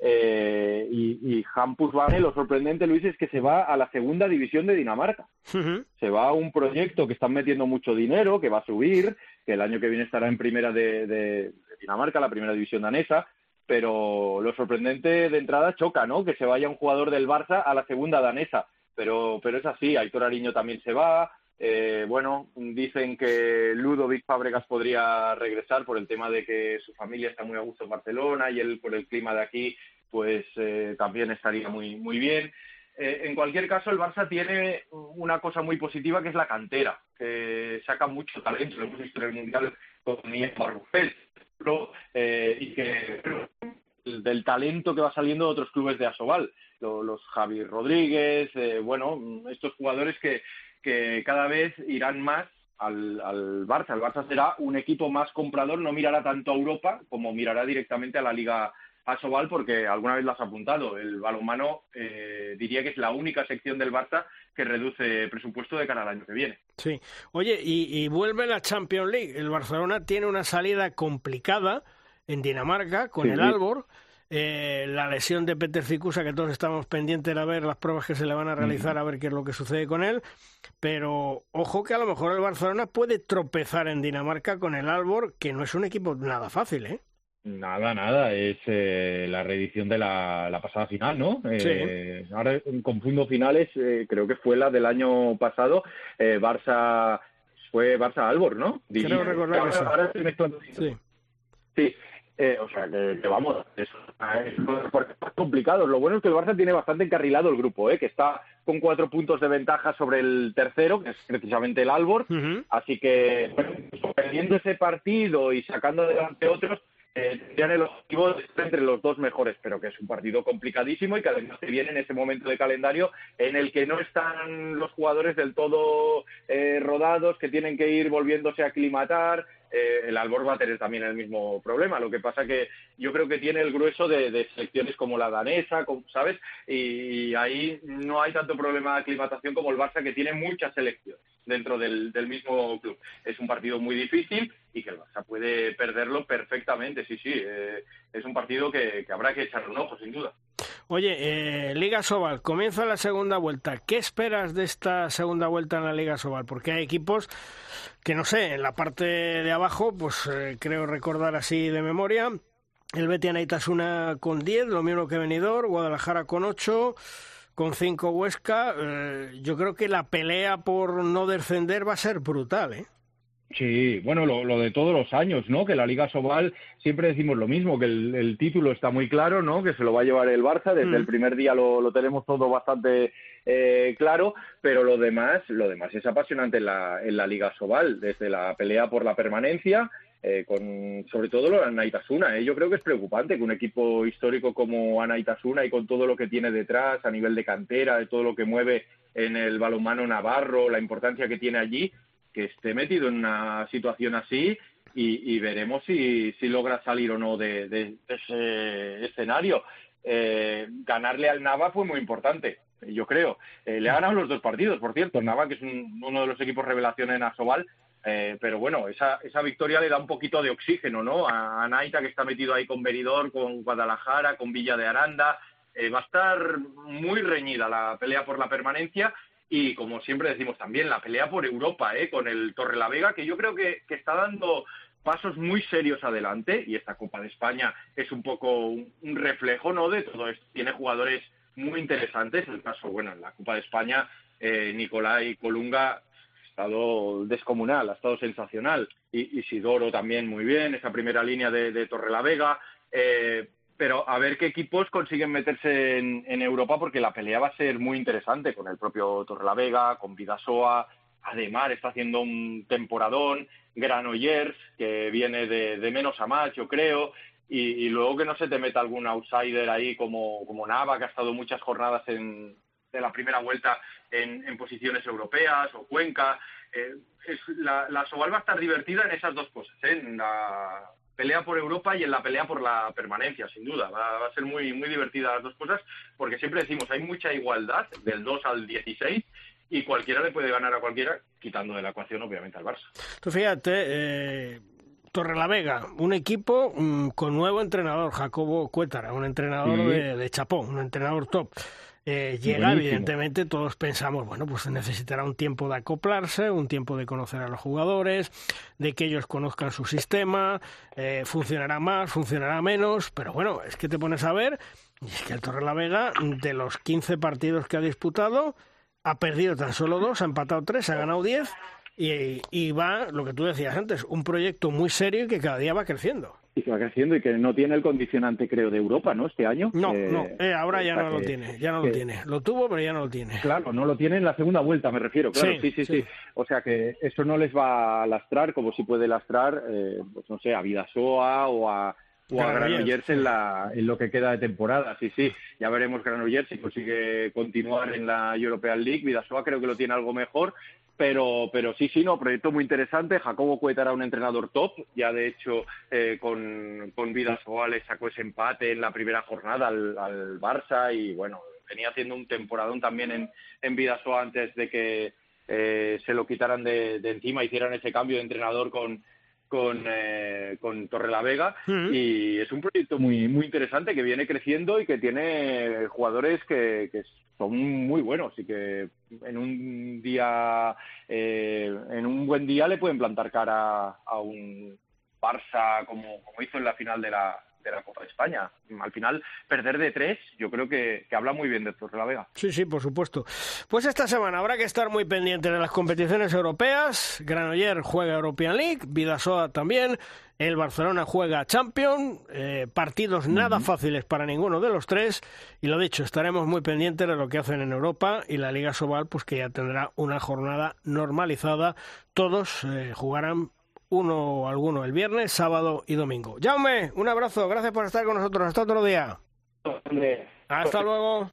y Hampus Vane, lo sorprendente, Luis, es que se va a la segunda división de Dinamarca. Se va a un proyecto que están metiendo mucho dinero, que va a subir, que el año que viene estará en primera de Dinamarca, la primera división danesa, pero lo sorprendente de entrada choca, ¿no?, que se vaya un jugador del Barça a la segunda danesa, pero es así. Aitor Ariño también se va. Bueno, dicen que Ludovic Fábregas podría regresar por el tema de que su familia está muy a gusto en Barcelona y él, por el clima de aquí, pues también estaría muy, muy bien. En cualquier caso, el Barça tiene una cosa muy positiva, que es la cantera, que saca mucho talento. Lo hemos visto en el Mundial con Niel Barbufel, y que del talento que va saliendo de otros clubes de Asobal, los Javi Rodríguez, bueno, estos jugadores que cada vez irán más al Barça. El Barça será un equipo más comprador, no mirará tanto a Europa como mirará directamente a la Liga Asobal, porque alguna vez lo has apuntado, el balonmano diría que es la única sección del Barça que reduce presupuesto de cara al año que viene. Sí. Oye, y vuelve la Champions League. El Barcelona tiene una salida complicada en Dinamarca con el Aalborg. La lesión de Peter Ficusa, que todos estamos pendientes de ver las pruebas que se le van a realizar, a ver qué es lo que sucede con él, pero ojo que a lo mejor el Barcelona puede tropezar en Dinamarca con el Aalborg, que no es un equipo nada fácil, ¿eh? Nada, es la reedición de la pasada final, ¿no? Sí. Ahora confundo finales, creo que fue la del año pasado, fue Barça-Aalborg, ¿no? Creo recordar que sí. Ahora estoy mezclando. Sí. O sea, que vamos, es complicado. Lo bueno es que el Barça tiene bastante encarrilado el grupo, que está con 4 puntos de ventaja sobre el tercero, que es precisamente el Aalborg. Así que, bueno, perdiendo ese partido y sacando adelante otros, tendrían el objetivo de estar entre los 2 mejores, pero que es un partido complicadísimo y que además se viene en ese momento de calendario en el que no están los jugadores del todo rodados, que tienen que ir volviéndose a aclimatar. El Aalborg va a tener también el mismo problema. Lo que pasa que yo creo que tiene el grueso de selecciones como la danesa, ¿sabes? Y ahí no hay tanto problema de aclimatación como el Barça, que tiene muchas selecciones dentro del mismo club. Es un partido muy difícil y que el Barça puede perderlo perfectamente, sí. Es un partido que habrá que echarle un ojo, sin duda. Oye, Liga Asobal, comienza la segunda vuelta. ¿Qué esperas de esta segunda vuelta en la Liga Asobal? Porque hay equipos que, no sé, en la parte de abajo, pues creo recordar así de memoria, el Betis Anaitasuna con 10, lo mismo que Benidorm, Guadalajara con 8, con 5 Huesca. Yo creo que la pelea por no descender va a ser brutal, ¿eh? Sí, bueno, lo de todos los años, ¿no? Que la Liga Asobal siempre decimos lo mismo, que el título está muy claro, ¿no? Que se lo va a llevar el Barça, desde el primer día lo tenemos todo bastante claro, pero lo demás es apasionante en la Liga Asobal, desde la pelea por la permanencia, con sobre todo lo de Anaitasuna. Yo creo que es preocupante que un equipo histórico como Anaitasuna, y con todo lo que tiene detrás a nivel de cantera, de todo lo que mueve en el balonmano navarro, la importancia que tiene allí, que esté metido en una situación así, y veremos si logra salir o no de ese escenario. Ganarle al Nava fue muy importante, yo creo. Le ha ganado los 2 partidos, por cierto. Nava, que es uno de los equipos revelación en Asobal, Pero bueno, esa victoria le da un poquito de oxígeno, ¿no? A Naita, que está metido ahí con Benidorm, con Guadalajara, con Villa de Aranda. Va a estar muy reñida la pelea por la permanencia y, como siempre decimos también, la pelea por Europa, con el Torrelavega, que yo creo que está dando pasos muy serios adelante, y esta Copa de España es un poco un reflejo, ¿no?, de todo esto. Tiene jugadores muy interesantes. El caso, bueno, en la Copa de España, Nicolai Colunga ha estado descomunal, ha estado sensacional, y Isidoro también muy bien, esa primera línea de Torrelavega, pero a ver qué equipos consiguen meterse en Europa, porque la pelea va a ser muy interesante con el propio Torrelavega, con Bidasoa. Ademar está haciendo un temporadón, Granollers, que viene de menos a más, yo creo, y luego que no se te meta algún outsider ahí como Nava, que ha estado muchas jornadas de la primera vuelta en posiciones europeas, o Cuenca. La Sobal va a estar divertida en esas dos cosas, en la pelea por Europa y en la pelea por la permanencia, sin duda. Va a ser muy, muy divertida las dos cosas, porque siempre decimos, hay mucha igualdad del 2 al 16, y cualquiera le puede ganar a cualquiera, quitando de la ecuación, obviamente, al Barça. Tú fíjate, Torrelavega, un equipo con nuevo entrenador, Jacobo Cuétara, un entrenador de chapón, un entrenador top. Llega, buenísimo. Evidentemente, todos pensamos, bueno, pues necesitará un tiempo de acoplarse, un tiempo de conocer a los jugadores, de que ellos conozcan su sistema, funcionará más, funcionará menos, pero bueno, es que te pones a ver, y es que el Torrelavega, de los 15 partidos que ha disputado, ha perdido tan solo 2, ha empatado 3, ha ganado 10, y va, lo que tú decías antes, un proyecto muy serio y que cada día va creciendo. Y que va creciendo, y que no tiene el condicionante, creo, de Europa, ¿no?, este año. No, ahora ya no lo tiene, lo tiene. Lo tuvo, pero ya no lo tiene. Claro, no lo tiene en la segunda vuelta, me refiero, claro, sí. O sea que eso no les va a lastrar, como si puede lastrar, pues no sé, a Bidasoa o a Granollers en lo que queda de temporada. Sí, ya veremos Granollers si consigue continuar en la European League. Bidasoa creo que lo tiene algo mejor, pero proyecto muy interesante. Jacobo Cuétara era un entrenador top, ya de hecho con Bidasoa le sacó ese empate en la primera jornada al Barça, y bueno, venía haciendo un temporadón también en Bidasoa antes de que se lo quitaran de encima, hicieran ese cambio de entrenador con Torrelavega, y es un proyecto muy, muy interesante, que viene creciendo y que tiene jugadores que son muy buenos, y que en un buen día le pueden plantar cara a un Barça como hizo en la final de la Copa de España. Al final, perder de 3, yo creo que habla muy bien de Torrelavega. Sí, por supuesto. Pues esta semana habrá que estar muy pendiente de las competiciones europeas. Granollers juega European League, Bidasoa también, el Barcelona juega Champions, partidos nada fáciles para ninguno de los tres, y lo dicho, estaremos muy pendientes de lo que hacen en Europa, y la Liga Sobal, pues que ya tendrá una jornada normalizada. Todos jugarán uno o alguno el viernes, sábado y domingo. Jaume, un abrazo, gracias por estar con nosotros. Hasta otro día. Hasta luego.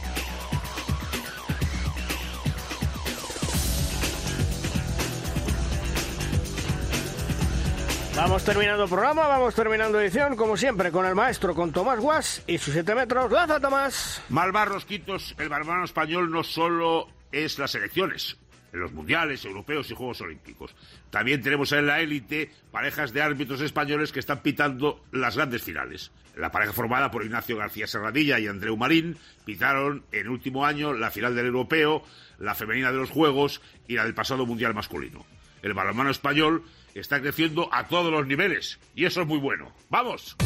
Vamos terminando programa, vamos terminando edición, como siempre, con el maestro, con Tomás Guas y sus 7 metros. ¡Lanza, Tomás! Malvar Rosquitos, el balonmano español no solo es las selecciones, en los mundiales, europeos y Juegos Olímpicos. También tenemos en la élite parejas de árbitros españoles que están pitando las grandes finales. La pareja formada por Ignacio García Serradilla y Andreu Marín pitaron en el último año la final del europeo, la femenina de los Juegos y la del pasado mundial masculino. El balonmano español está creciendo a todos los niveles, y eso es muy bueno. ¡Vamos!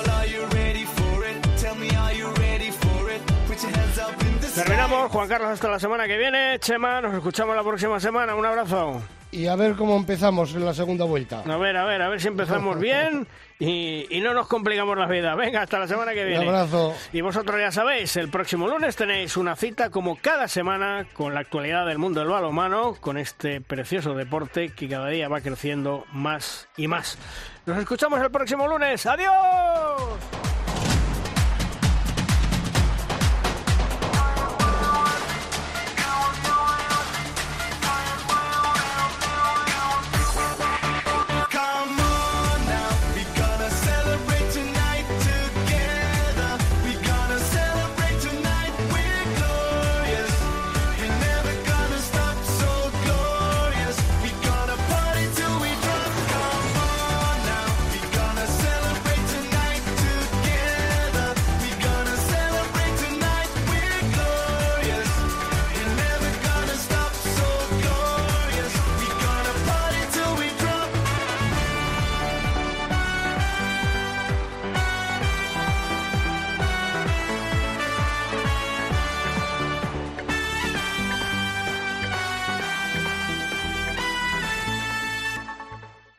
Terminamos, Juan Carlos, hasta la semana que viene. Chema, nos escuchamos la próxima semana. Un abrazo. Y a ver cómo empezamos en la segunda vuelta. A ver si empezamos bien y no nos complicamos la vida. Venga, hasta la semana que viene. Un abrazo. Y vosotros ya sabéis, el próximo lunes tenéis una cita como cada semana con la actualidad del mundo del balonmano, con este precioso deporte que cada día va creciendo más y más. Nos escuchamos el próximo lunes. ¡Adiós!